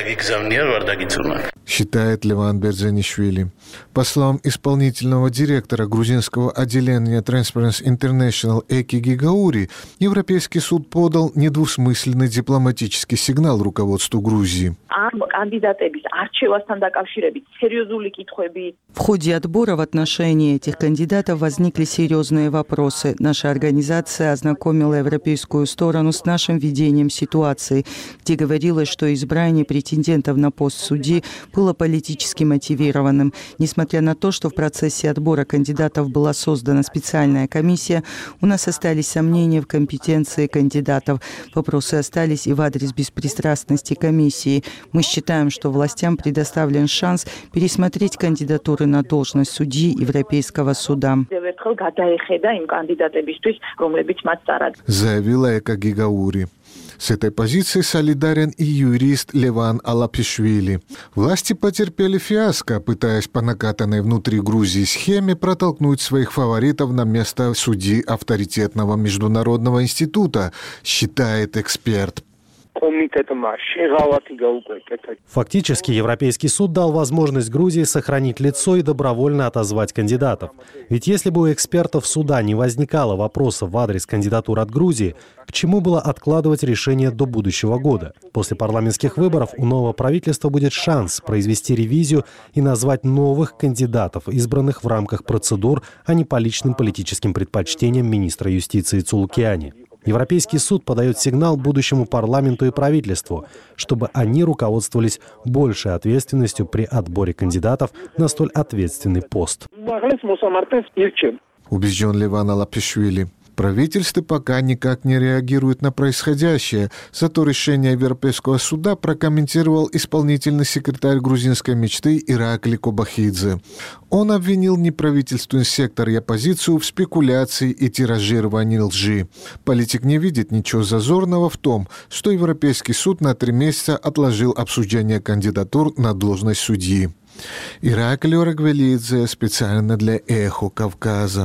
Считает Леван Берзанишвили. По словам исполнительного директора грузинского отделения Transparency International Эки Гигаури, Европейский суд подал недвусмысленный дипломатический сигнал руководству Грузии. В ходе отбора в отношении этих кандидатов возникли серьезные вопросы. Наша организация ознакомила европейскую сторону с нашим видением ситуации, где говорилось, что избрание претендентов на пост судьи было политически мотивированным. Несмотря на то, что в процессе отбора кандидатов была создана специальная комиссия, у нас остались сомнения в компетенции кандидатов. Вопросы остались и в адрес беспристрастности комиссии. Мы считаем, что властям предоставлен шанс пересмотреть кандидатуры на должность судьи Европейского суда. Заявила Эка Гигаури. С этой позиции солидарен и юрист Леван Алапишвили. Власти потерпели фиаско, пытаясь по накатанной внутри Грузии схеме протолкнуть своих фаворитов на место судьи авторитетного международного института, считает эксперт. Фактически, Европейский суд дал возможность Грузии сохранить лицо и добровольно отозвать кандидатов. Ведь если бы у экспертов суда не возникало вопросов в адрес кандидатур от Грузии, к чему было откладывать решение до будущего года? После парламентских выборов у нового правительства будет шанс произвести ревизию и назвать новых кандидатов, избранных в рамках процедур, а не по личным политическим предпочтениям министра юстиции Цулукиани. Европейский суд подает сигнал будущему парламенту и правительству, чтобы они руководствовались большей ответственностью при отборе кандидатов на столь ответственный пост. Убежден Леван Алапишвили. Правительство пока никак не реагирует на происходящее, зато решение Европейского суда прокомментировал исполнительный секретарь грузинской мечты Иракли Кобахидзе. Он обвинил неправительственный сектор и оппозицию в спекуляции и тиражировании лжи. Политик не видит ничего зазорного в том, что Европейский суд на 3 месяца отложил обсуждение кандидатур на должность судьи. Ираклий Орагвелидзе специально для «Эхо Кавказа».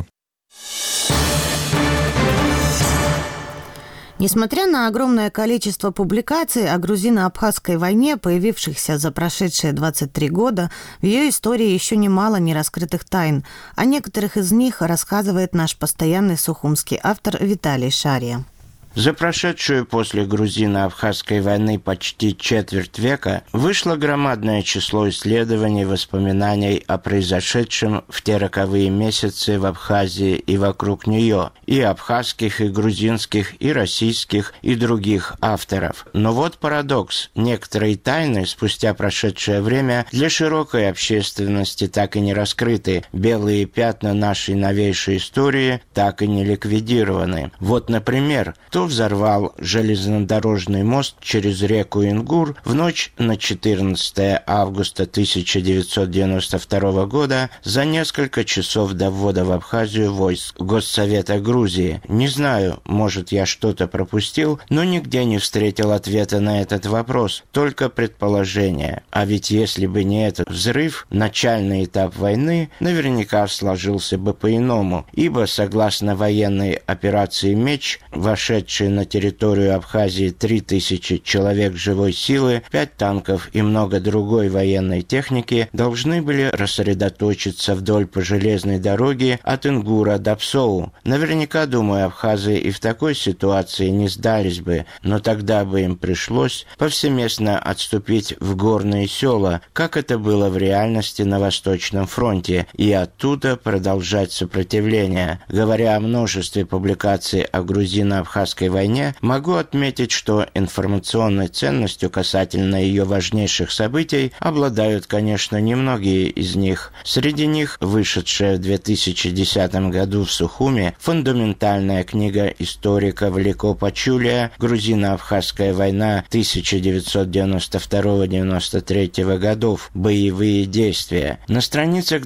Несмотря на огромное количество публикаций о грузино-абхазской войне, появившихся за прошедшие 23 года, в ее истории еще немало нераскрытых тайн. О некоторых из них рассказывает наш постоянный сухумский автор Виталий Шария. За прошедшую после грузино-абхазской войны почти четверть века вышло громадное число исследований и воспоминаний о произошедшем в те роковые месяцы в Абхазии и вокруг нее, и абхазских, и грузинских, и российских, и других авторов. Но вот парадокс. Некоторые тайны, спустя прошедшее время, для широкой общественности так и не раскрыты. Белые пятна нашей новейшей истории так и не ликвидированы. Вот, например, то, взорвал железнодорожный мост через реку Ингур в ночь на 14 августа 1992 года за несколько часов до ввода в Абхазию войск Госсовета Грузии. Не знаю, может, я что-то пропустил, но нигде не встретил ответа на этот вопрос, только предположение. А ведь если бы не этот взрыв, начальный этап войны наверняка сложился бы по-иному, ибо, согласно военной операции «Меч», вошедшей на территорию Абхазии 3000 человек живой силы, 5 танков и много другой военной техники должны были рассредоточиться вдоль по железной дороге от Ингура до Псоу. Наверняка, думаю, абхазы и в такой ситуации не сдались бы, но тогда бы им пришлось повсеместно отступить в горные села, как это было в реальности на Восточном фронте, и оттуда продолжать сопротивление. Говоря о множестве публикаций о грузино-абхазской войне, могу отметить, что информационной ценностью касательно ее важнейших событий обладают, конечно, немногие из них. Среди них вышедшая в 2010 году в Сухуме фундаментальная книга историка Велико Пачулия «Грузино-абхазская война 1992-93 годов. Боевые действия». На страницах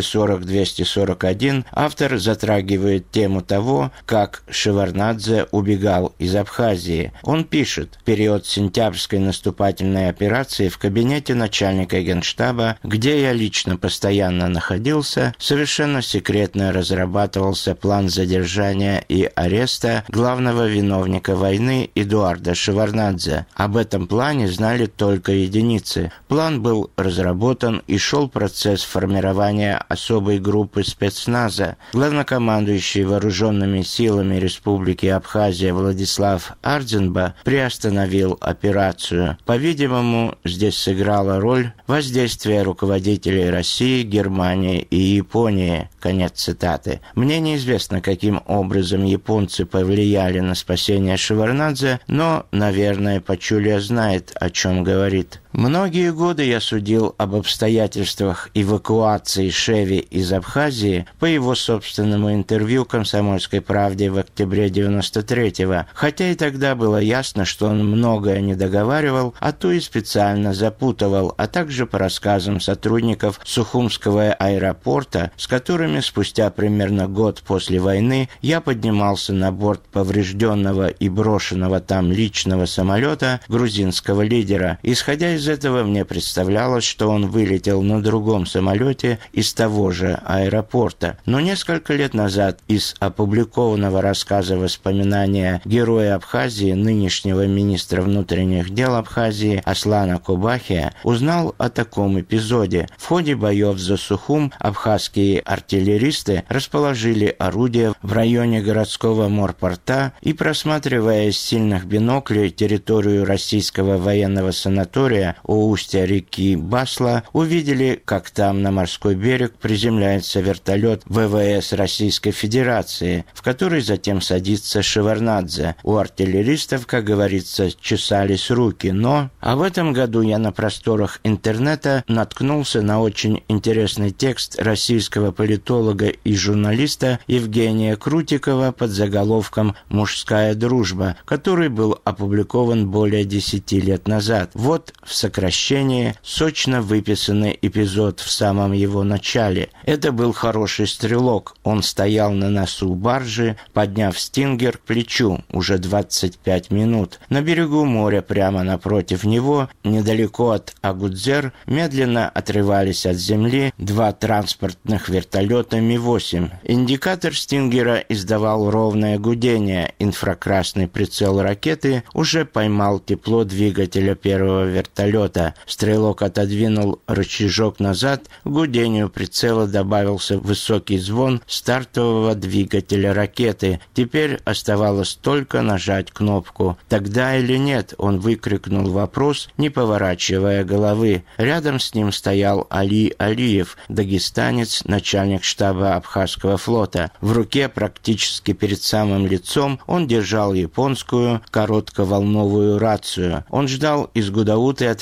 240-241 автор затрагивает тему того, как Шеварднадзе убегал из Абхазии. Он пишет: в период сентябрьской наступательной операции в кабинете начальника Генштаба, где я лично постоянно находился, совершенно секретно разрабатывался план задержания и ареста главного виновника войны Эдуарда Шеварднадзе. Об этом плане знали только единицы. План был разработан и шел процесс формирования особой группы спецназа. Главнокомандующий вооруженными силами Республики Абхазия Владислав Ардзенба приостановил операцию. По-видимому, здесь сыграла роль воздействие руководителей России, Германии и Японии. Конец цитаты. Мне неизвестно, каким образом японцы повлияли на спасение Шеварднадзе, но, наверное, Пачулия знает, о чем говорит. Многие годы я судил об обстоятельствах эвакуации Шеви из Абхазии по его собственному интервью «Комсомольской правде» в октябре 93-го, хотя и тогда было ясно, что он многое не договаривал, а то и специально запутывал, а также по рассказам сотрудников Сухумского аэропорта, с которыми спустя примерно год после войны я поднимался на борт поврежденного и брошенного там личного самолета грузинского лидера. Исходя из этого, мне представлялось, что он вылетел на другом самолете из того же аэропорта. Но несколько лет назад из опубликованного рассказа «Воспоминания героя Абхазии», нынешнего министра внутренних дел Абхазии Аслана Кобахия, узнал о таком эпизоде. В ходе боев за Сухум абхазские артиллеристы расположили орудия в районе городского морпорта и, просматривая из сильных биноклей территорию российского военного санатория у устья реки Басла, увидели, как там на морской берег приземляется вертолет ВВС Российской Федерации, в который затем садится Шеварднадзе. У артиллеристов, как говорится, чесались руки, но... А в этом году я на просторах интернета наткнулся на очень интересный текст российского политолога и журналиста Евгения Крутикова под заголовком «Мужская дружба», который был опубликован более 10 лет назад. Вот в сокращении сочно выписанный эпизод в самом его начале. Это был хороший стрелок. Он стоял на носу баржи, подняв стингер к плечу уже 25 минут. На берегу моря прямо напротив него, недалеко от Агудзер, медленно отрывались от земли 2 транспортных вертолета Ми-8. Индикатор стингера издавал ровное гудение. Инфракрасный прицел ракеты уже поймал тепло двигателя первого вертолета. Стрелок отодвинул рычажок назад, к гудению прицела добавился высокий звон стартового двигателя ракеты. Теперь оставалось только нажать кнопку. «Тогда или нет?» — он выкрикнул вопрос, не поворачивая головы. Рядом с ним стоял Али Алиев, дагестанец, начальник штаба Абхазского флота. В руке, практически перед самым лицом, он держал японскую коротковолновую рацию. Он ждал из Гудауты ответа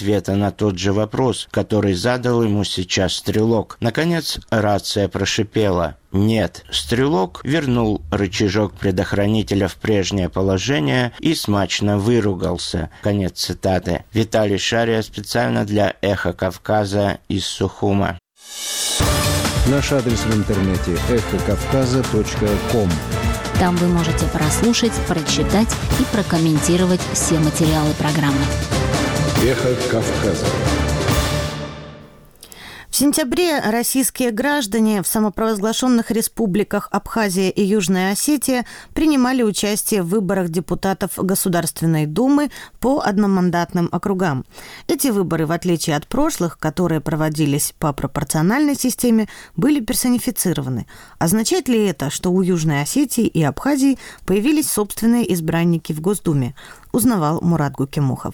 ответа на тот же вопрос, который задал ему сейчас Стрелок. Наконец, рация прошипела: «Нет». Стрелок вернул рычажок предохранителя в прежнее положение и смачно выругался. Конец цитаты. Виталий Шария специально для «Эхо Кавказа» из Сухума. Наш адрес в интернете эхокавказа.ком. Там вы можете прослушать, прочитать и прокомментировать все материалы программы. Эхо Кавказа. В сентябре российские граждане в самопровозглашенных республиках Абхазия и Южная Осетия принимали участие в выборах депутатов Государственной Думы по одномандатным округам. Эти выборы, в отличие от прошлых, которые проводились по пропорциональной системе, были персонифицированы. Означает ли это, что у Южной Осетии и Абхазии появились собственные избранники в Госдуме? Узнавал Мурат Гукимухов.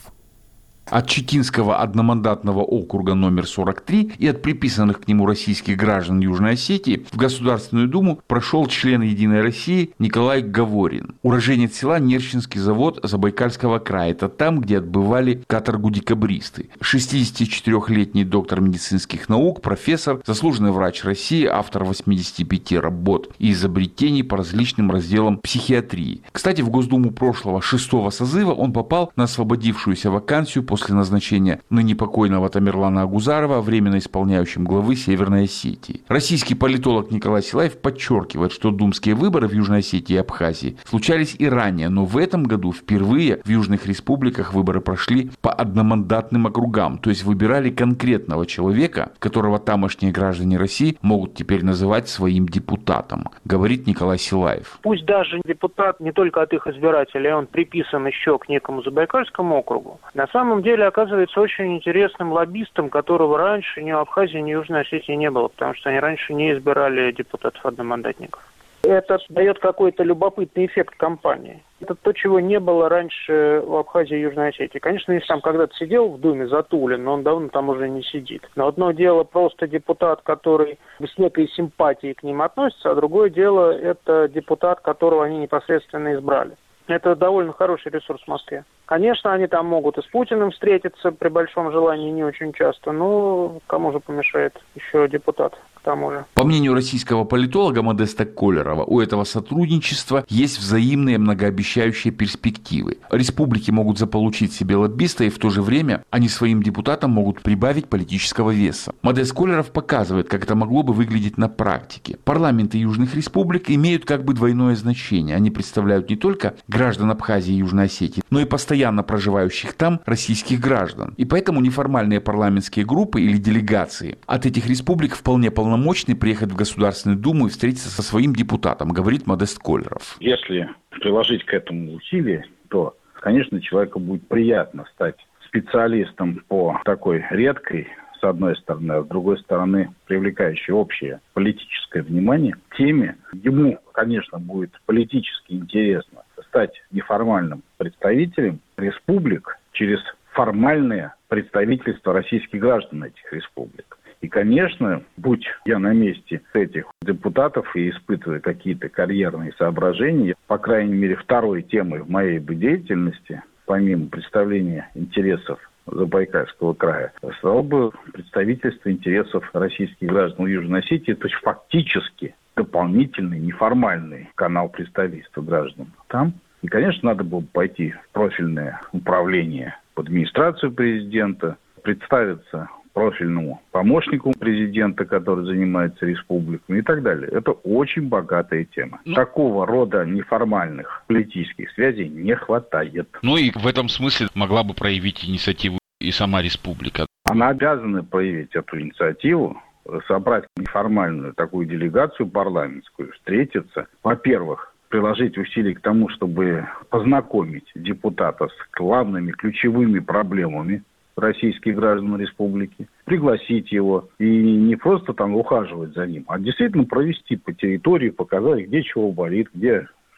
От Читинского одномандатного округа номер 43 и от приписанных к нему российских граждан Южной Осетии в Государственную Думу прошел член «Единой России» Николай Гаворин, уроженец села Нерчинский завод Забайкальского края. Это там, где отбывали каторгу декабристы. 64-летний доктор медицинских наук, профессор, заслуженный врач России, автор 85 работ и изобретений по различным разделам психиатрии. Кстати, в Госдуму прошлого 6-го созыва он попал на освободившуюся вакансию после назначения ныне покойного Тамерлана Агузарова временно исполняющим главы Северной Осетии. Российский политолог Николай Силаев подчеркивает, что думские выборы в Южной Осетии и Абхазии случались и ранее, но в этом году впервые в южных республиках выборы прошли по одномандатным округам, то есть выбирали конкретного человека, которого тамошние граждане России могут теперь называть своим депутатом, говорит Николай Силаев. Пусть даже депутат не только от их избирателей, он приписан еще к некому Забайкальскому округу, на самом деле оказывается очень интересным лоббистом, которого раньше ни в Абхазии, ни в Южной Осетии не было, потому что они раньше не избирали депутатов-одномандатников. Это дает какой-то любопытный эффект кампании. Это то, чего не было раньше в Абхазии и Южной Осетии. Конечно, если там когда-то сидел в Думе Затулин, но он давно там уже не сидит. Но одно дело просто депутат, который с некой симпатией к ним относится, а другое дело это депутат, которого они непосредственно избрали. Это довольно хороший ресурс в Москве. Конечно, они там могут и с Путиным встретиться при большом желании, не очень часто, но кому же помешает еще депутат к тому же. По мнению российского политолога Модеста Колерова, у этого сотрудничества есть взаимные многообещающие перспективы. Республики могут заполучить себе лоббиста, и в то же время они своим депутатам могут прибавить политического веса. Модест Колеров показывает, как это могло бы выглядеть на практике. Парламенты южных республик имеют как бы двойное значение. Они представляют не только граждан Абхазии и Южной Осетии, но и постоянно проживающих там российских граждан. И поэтому неформальные парламентские группы или делегации от этих республик вполне полномочны приехать в Государственную Думу и встретиться со своим депутатом, говорит Модест Колеров. Если приложить к этому усилия, то, конечно, человеку будет приятно стать специалистом по такой редкой, с одной стороны, а с другой стороны, привлекающей общее политическое внимание теме. Ему, конечно, будет политически интересно стать неформальным представителем республик через формальное представительство российских граждан этих республик. И, конечно, будь я на месте этих депутатов и испытывая какие-то карьерные соображения, по крайней мере, второй темой в моей бы деятельности, помимо представления интересов Забайкальского края, стало бы представительство интересов российских граждан в Южной Осетии, то есть фактически дополнительный неформальный канал представительства граждан там. И, конечно, надо было пойти в профильное управление в администрацию президента, представиться профильному помощнику президента, который занимается республиками и так далее. Это очень богатая тема. Такого рода неформальных политических связей не хватает. Ну и в этом смысле могла бы проявить инициативу и сама республика. Она обязана проявить эту инициативу, собрать неформальную такую делегацию парламентскую, встретиться. Во-первых, приложить усилия к тому, чтобы познакомить депутата с главными ключевыми проблемами российских граждан республики, пригласить его и не просто там ухаживать за ним, а действительно провести по территории, показать, где чего болит, где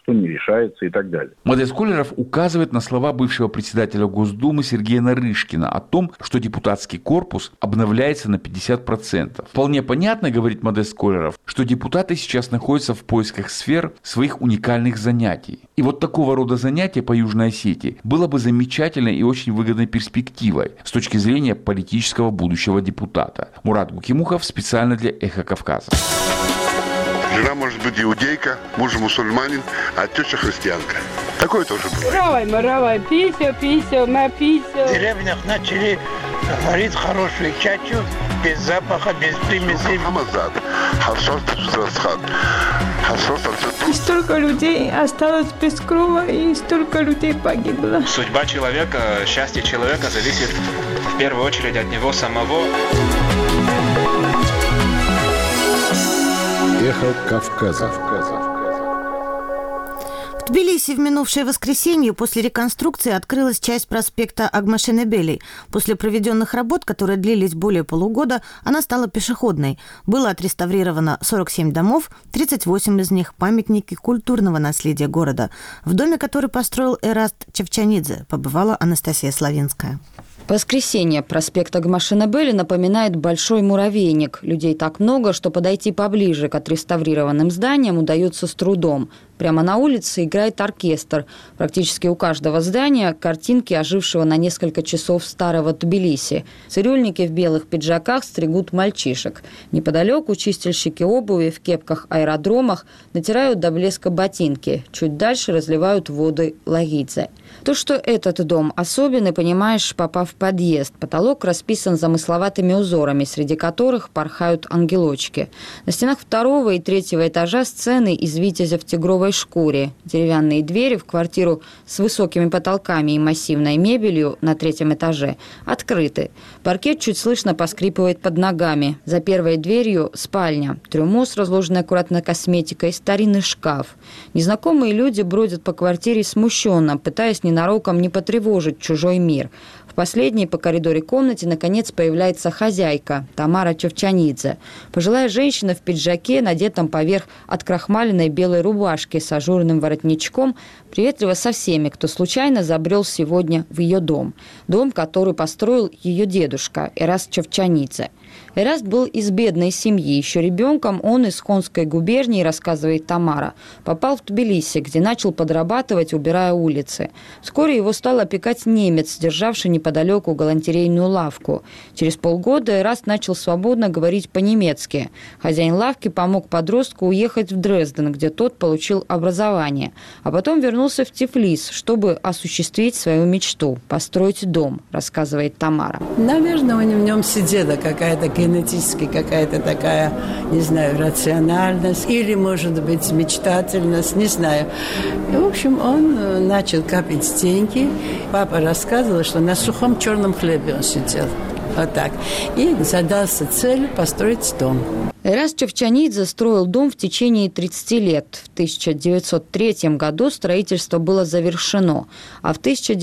что не решается и так далее. Модест Колеров указывает на слова бывшего председателя Госдумы Сергея Нарышкина о том, что депутатский корпус обновляется на 50%. Вполне понятно, говорит Модест Колеров, что депутаты сейчас находятся в поисках сфер своих уникальных занятий. И вот такого рода занятие по Южной Осетии было бы замечательной и очень выгодной перспективой с точки зрения политического будущего депутата. Мурат Гукимухов специально для «Эхо Кавказа». Жена может быть иудейка, муж мусульманин, а теща христианка. Такое тоже бывает. Равай, писю, на писю. В деревнях начали варить хорошую чачу, без запаха, без примесей. И столько людей осталось без крова, и столько людей погибло. Судьба человека, счастье человека зависит в первую очередь от него самого. Эхо Кавказа. В Тбилиси в минувшее воскресенье после реконструкции открылась часть проспекта Агмашенебели. После проведенных работ, которые длились более полугода, она стала пешеходной. Было отреставрировано 47 домов, 38 из них – памятники культурного наследия города. В доме, который построил Эраст Чевчанидзе, побывала Анастасия Славинская. В воскресенье проспект Агмашенебели напоминает большой муравейник. Людей так много, что подойти поближе к отреставрированным зданиям удается с трудом. Прямо на улице играет оркестр. Практически у каждого здания картинки ожившего на несколько часов старого Тбилиси. Цирюльники в белых пиджаках стригут мальчишек. Неподалеку чистильщики обуви в кепках-аэродромах натирают до блеска ботинки. Чуть дальше разливают воды лагидзе. То, что этот дом особенный, понимаешь, попав в подъезд. Потолок расписан замысловатыми узорами, среди которых порхают ангелочки. На стенах 2 и 3 этажа сцены из витязя в тигровой шкуре. Деревянные двери в квартиру с высокими потолками и массивной мебелью на 3 этаже открыты. Паркет чуть слышно поскрипывает под ногами. За 1-й дверью спальня. Трюмо с разложенной аккуратной косметикой, старинный шкаф. Незнакомые люди бродят по квартире смущенно, пытаясь ненароком не потревожить чужой мир. В последней по коридоре комнате, наконец, появляется хозяйка Тамара Чевчанидзе. Пожилая женщина в пиджаке, надетом поверх открахмаленной белой рубашки с ажурным воротничком, приветливо со всеми, кто случайно забрел сегодня в ее дом. Дом, который построил ее дедушка Эраст Чевчанидзе. Эраст был из бедной семьи. Еще ребенком он из Хонской губернии, рассказывает Тамара, попал в Тбилиси, где начал подрабатывать, убирая улицы. Вскоре его стал опекать немец, державший неподалеку галантерейную лавку. Через полгода Эраст начал свободно говорить по-немецки. Хозяин лавки помог подростку уехать в Дрезден, где тот получил образование. А потом вернулся в Тифлис, чтобы осуществить свою мечту – построить дом, рассказывает Тамара. Наверное, в нем сидела какая-то генетически какая-то такая, не знаю, рациональность или, может быть, мечтательность, не знаю. И, в общем, он начал копить деньги. Папа рассказывал, что на сухом черном хлебе он сидел. Вот так. И задался целью построить дом. Эраст Чевчанидзе строил дом в течение 30 лет. В 1903 году строительство было завершено, а в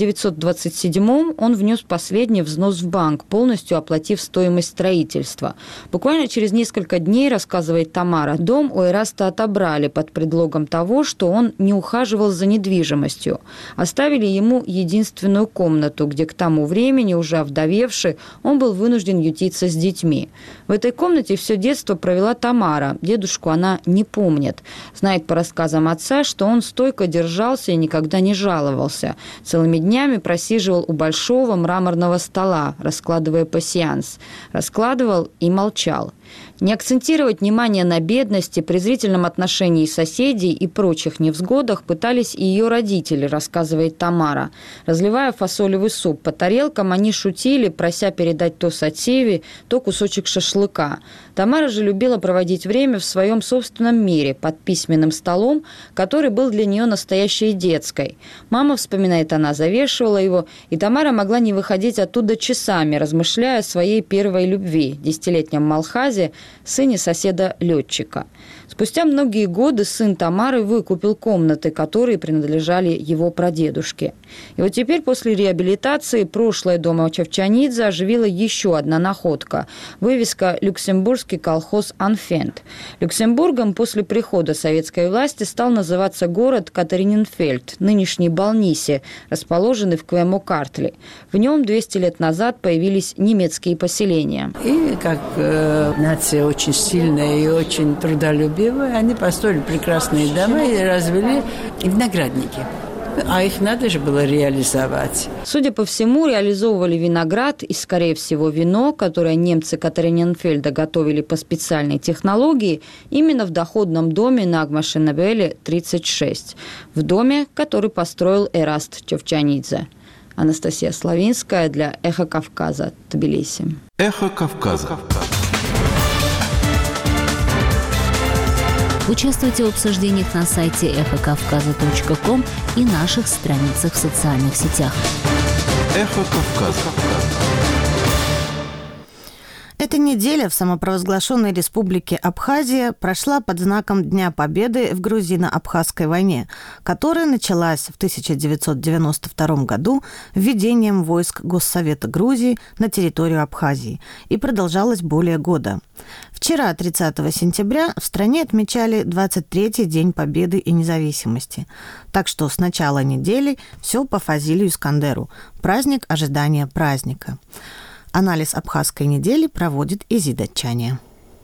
1927 он внес последний взнос в банк, полностью оплатив стоимость строительства. Буквально через несколько дней, рассказывает Тамара, дом у Эраста отобрали под предлогом того, что он не ухаживал за недвижимостью. Оставили ему единственную комнату, где к тому времени, уже овдовевший, он был вынужден ютиться с детьми. В этой комнате все детство провела Тамара. Дедушку она не помнит. Знает по рассказам отца, что он стойко держался и никогда не жаловался. Целыми днями просиживал у большого мраморного стола, раскладывая пасьянс. Раскладывал и молчал. Не акцентировать внимание на бедности, презрительном отношении соседей и прочих невзгодах пытались и ее родители, рассказывает Тамара. Разливая фасолевый суп по тарелкам, они шутили, прося передать то сативи, то кусочек шашлыка. Тамара же любила проводить время в своем собственном мире, под письменным столом, который был для нее настоящей детской. Мама, вспоминает она, завешивала его, и Тамара могла не выходить оттуда часами, размышляя о своей первой любви, 10-летнем Малхазе, сыне соседа-летчика. Спустя многие годы сын Тамары выкупил комнаты, которые принадлежали его прадедушке. И вот теперь после реабилитации прошлое дома Чевчанидзе оживила еще одна находка – вывеска «Люксембургский колхоз Анфент». Люксембургом после прихода советской власти стал называться город Катериненфельд, нынешний Балнисе, расположенный в Квемо-Картли. В нем 200 лет назад появились немецкие поселения. И как нация очень сильная и очень трудолюбивая, они построили прекрасные дома и развели виноградники. А их надо же было реализовать. Судя по всему, реализовывали виноград и, скорее всего, вино, которое немцы Катериненфельда готовили по специальной технологии, именно в доходном доме на Агмашенебеле 36, в доме, который построил Эраст Чевчанидзе. Анастасия Славинская для «Эхо Кавказа», Тбилиси. «Эхо Кавказа». Участвуйте в обсуждениях на сайте эхокавказа.ком и наших страницах в социальных сетях. «Эхо Кавказа». Эта неделя в самопровозглашенной республике Абхазия прошла под знаком Дня Победы в грузино-абхазской войне, которая началась в 1992 году введением войск Госсовета Грузии на территорию Абхазии и продолжалась более года. Вчера, 30 сентября, в стране отмечали 23-й День Победы и независимости. Так что с начала недели все по Фазилию Искандеру. Праздник ожидания праздника. Анализ абхазской недели проводит Изида Чаня.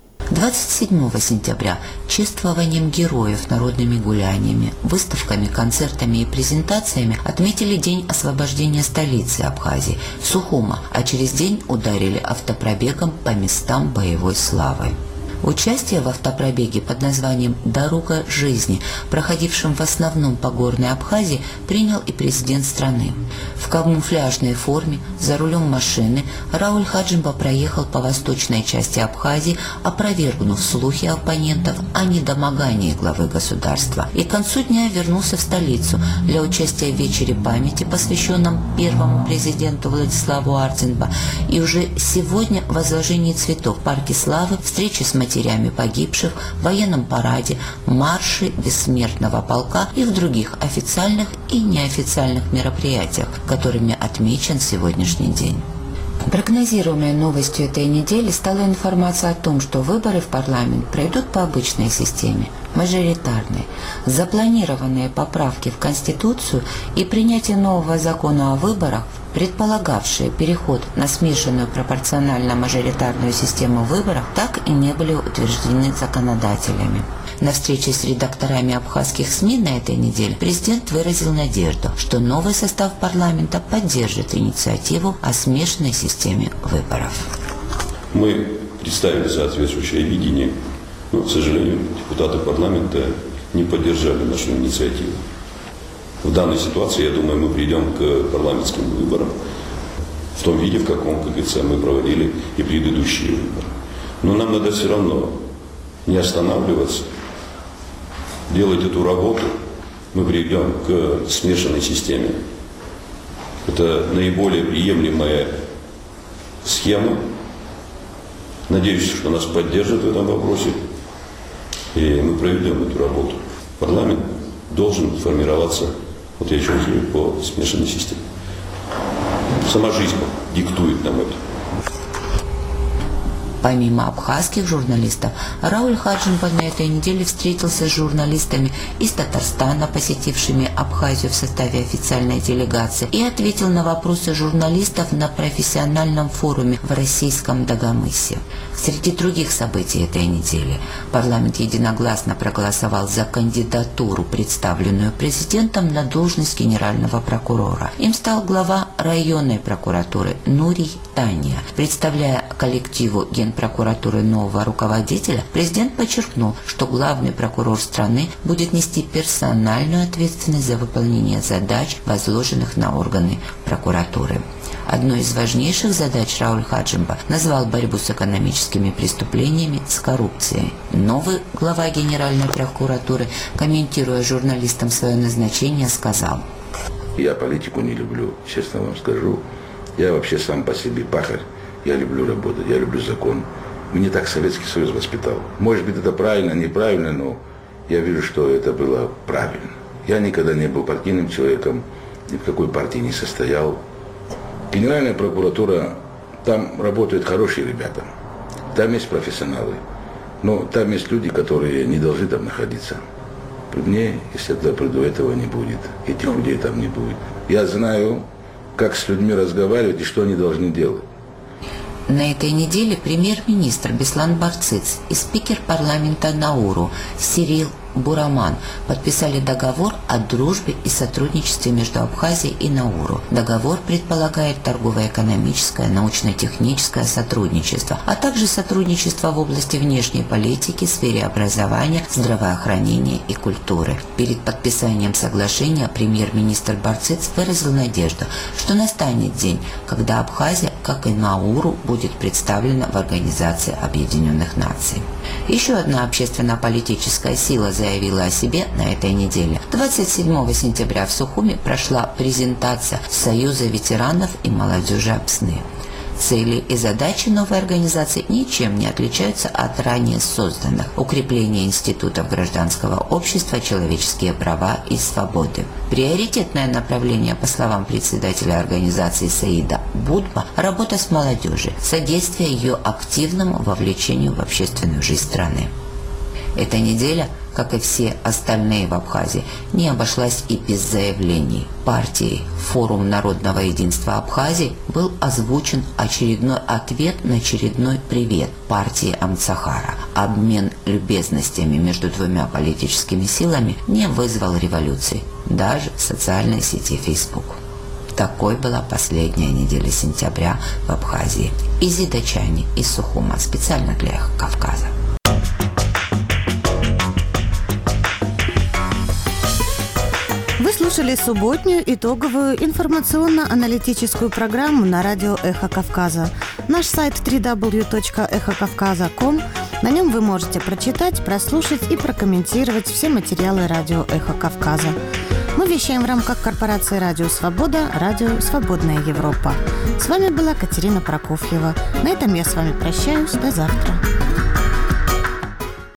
27 сентября чествованием героев, народными гуляниями, выставками, концертами и презентациями отметили День освобождения столицы Абхазии – Сухума, а через день ударили автопробегом по местам боевой славы. Участие в автопробеге под названием «Дорога жизни», проходившем в основном по Горной Абхазии, принял и президент страны. В камуфляжной форме, за рулем машины, Рауль Хаджимба проехал по восточной части Абхазии, опровергнув слухи оппонентов о недомогании главы государства. И к концу дня вернулся в столицу для участия в вечере памяти, посвященном первому президенту Владиславу Артенбо, и уже сегодня возложении цветов в Парке Славы, встречи с матерями погибших, военном параде, марше бессмертного полка и в других официальных и неофициальных мероприятиях, которыми отмечен сегодняшний день. Прогнозируемой новостью этой недели стала информация о том, что выборы в парламент пройдут по обычной системе – мажоритарной. Запланированные поправки в Конституцию и принятие нового закона о выборах, предполагавшие переход на смешанную пропорционально-мажоритарную систему выборов, так и не были утверждены законодателями. На встрече с редакторами абхазских СМИ на этой неделе президент выразил надежду, что новый состав парламента поддержит инициативу о смешанной системе выборов. Мы представили соответствующее видение, но, к сожалению, депутаты парламента не поддержали нашу инициативу. В данной ситуации, я думаю, мы придем к парламентским выборам в том виде, в каком, как говорится, мы проводили и предыдущие выборы. Но нам надо все равно не останавливаться, делать эту работу. Мы придем к смешанной системе. Это наиболее приемлемая схема. Надеюсь, что нас поддержат в этом вопросе, и мы проведем эту работу. Парламент должен формироваться, вот я еще раз говорю, по смешанной системе. Сама жизнь диктует нам это. Помимо абхазских журналистов, Рауль Хаджимба на этой неделе встретился с журналистами из Татарстана, посетившими Абхазию в составе официальной делегации, и ответил на вопросы журналистов на профессиональном форуме в российском Дагомысе. Среди других событий этой недели парламент единогласно проголосовал за кандидатуру, представленную президентом на должность генерального прокурора. Им стал глава районной прокуратуры Нурий Тания. Представляя коллективу Генпрокуратуры нового руководителя, президент подчеркнул, что главный прокурор страны будет нести персональную ответственность за выполнение задач, возложенных на органы прокуратуры. Одной из важнейших задач Рауль Хаджимба назвал борьбу с экономическими преступлениями, с коррупцией. Новый глава Генеральной прокуратуры, комментируя журналистам свое назначение, сказал: «Я политику не люблю, честно вам скажу. Я вообще сам по себе пахарь. Я люблю работать, я люблю закон. Мне так Советский Союз воспитал. Может быть, это правильно, неправильно, но я вижу, что это было правильно. Я никогда не был партийным человеком, ни в какой партии не состоял. Генеральная прокуратура, там работают хорошие ребята. Там есть профессионалы. Но там есть люди, которые не должны там находиться. При мне, если я туда приду, этого не будет. Этих людей там не будет. Я знаю, как с людьми разговаривать и что они должны делать. На этой неделе премьер-министр Беслан Барцыц и спикер парламента Науру Сирил Бураман подписали договор о дружбе и сотрудничестве между Абхазией и Науру. Договор предполагает торгово-экономическое, научно-техническое сотрудничество, а также сотрудничество в области внешней политики, сфере образования, здравоохранения и культуры. Перед подписанием соглашения премьер-министр Барцыц выразил надежду, что настанет день, когда Абхазия, как и Науру, будет представлена в Организации Объединенных Наций. Еще одна общественно-политическая сила заявила о себе на этой неделе. 27 сентября в Сухуми прошла презентация Союза ветеранов и молодежи Апсны. Цели и задачи новой организации ничем не отличаются от ранее созданных. Укрепление институтов гражданского общества, человеческие права и свободы. Приоритетное направление, по словам председателя организации Саида Будба, работа с молодежью, содействие ее активному вовлечению в общественную жизнь страны. Эта неделя, как и все остальные в Абхазии, не обошлась и без заявлений. Партией «Форум народного единства Абхазии» был озвучен очередной ответ на очередной привет партии Амцахара. Обмен любезностями между двумя политическими силами не вызвал революции, даже в социальной сети Facebook. Такой была последняя неделя сентября в Абхазии. Изида Чайни из Сухума, специально для «Эхо Кавказа». Вы слушали субботнюю итоговую информационно-аналитическую программу на радио «Эхо Кавказа». Наш сайт www.эхокавказа.ком. На нем вы можете прочитать, прослушать и прокомментировать все материалы радио «Эхо Кавказа». Мы вещаем в рамках корпорации «Радио Свобода», радио «Свободная Европа». С вами была Катерина Прокофьева. На этом я с вами прощаюсь. До завтра.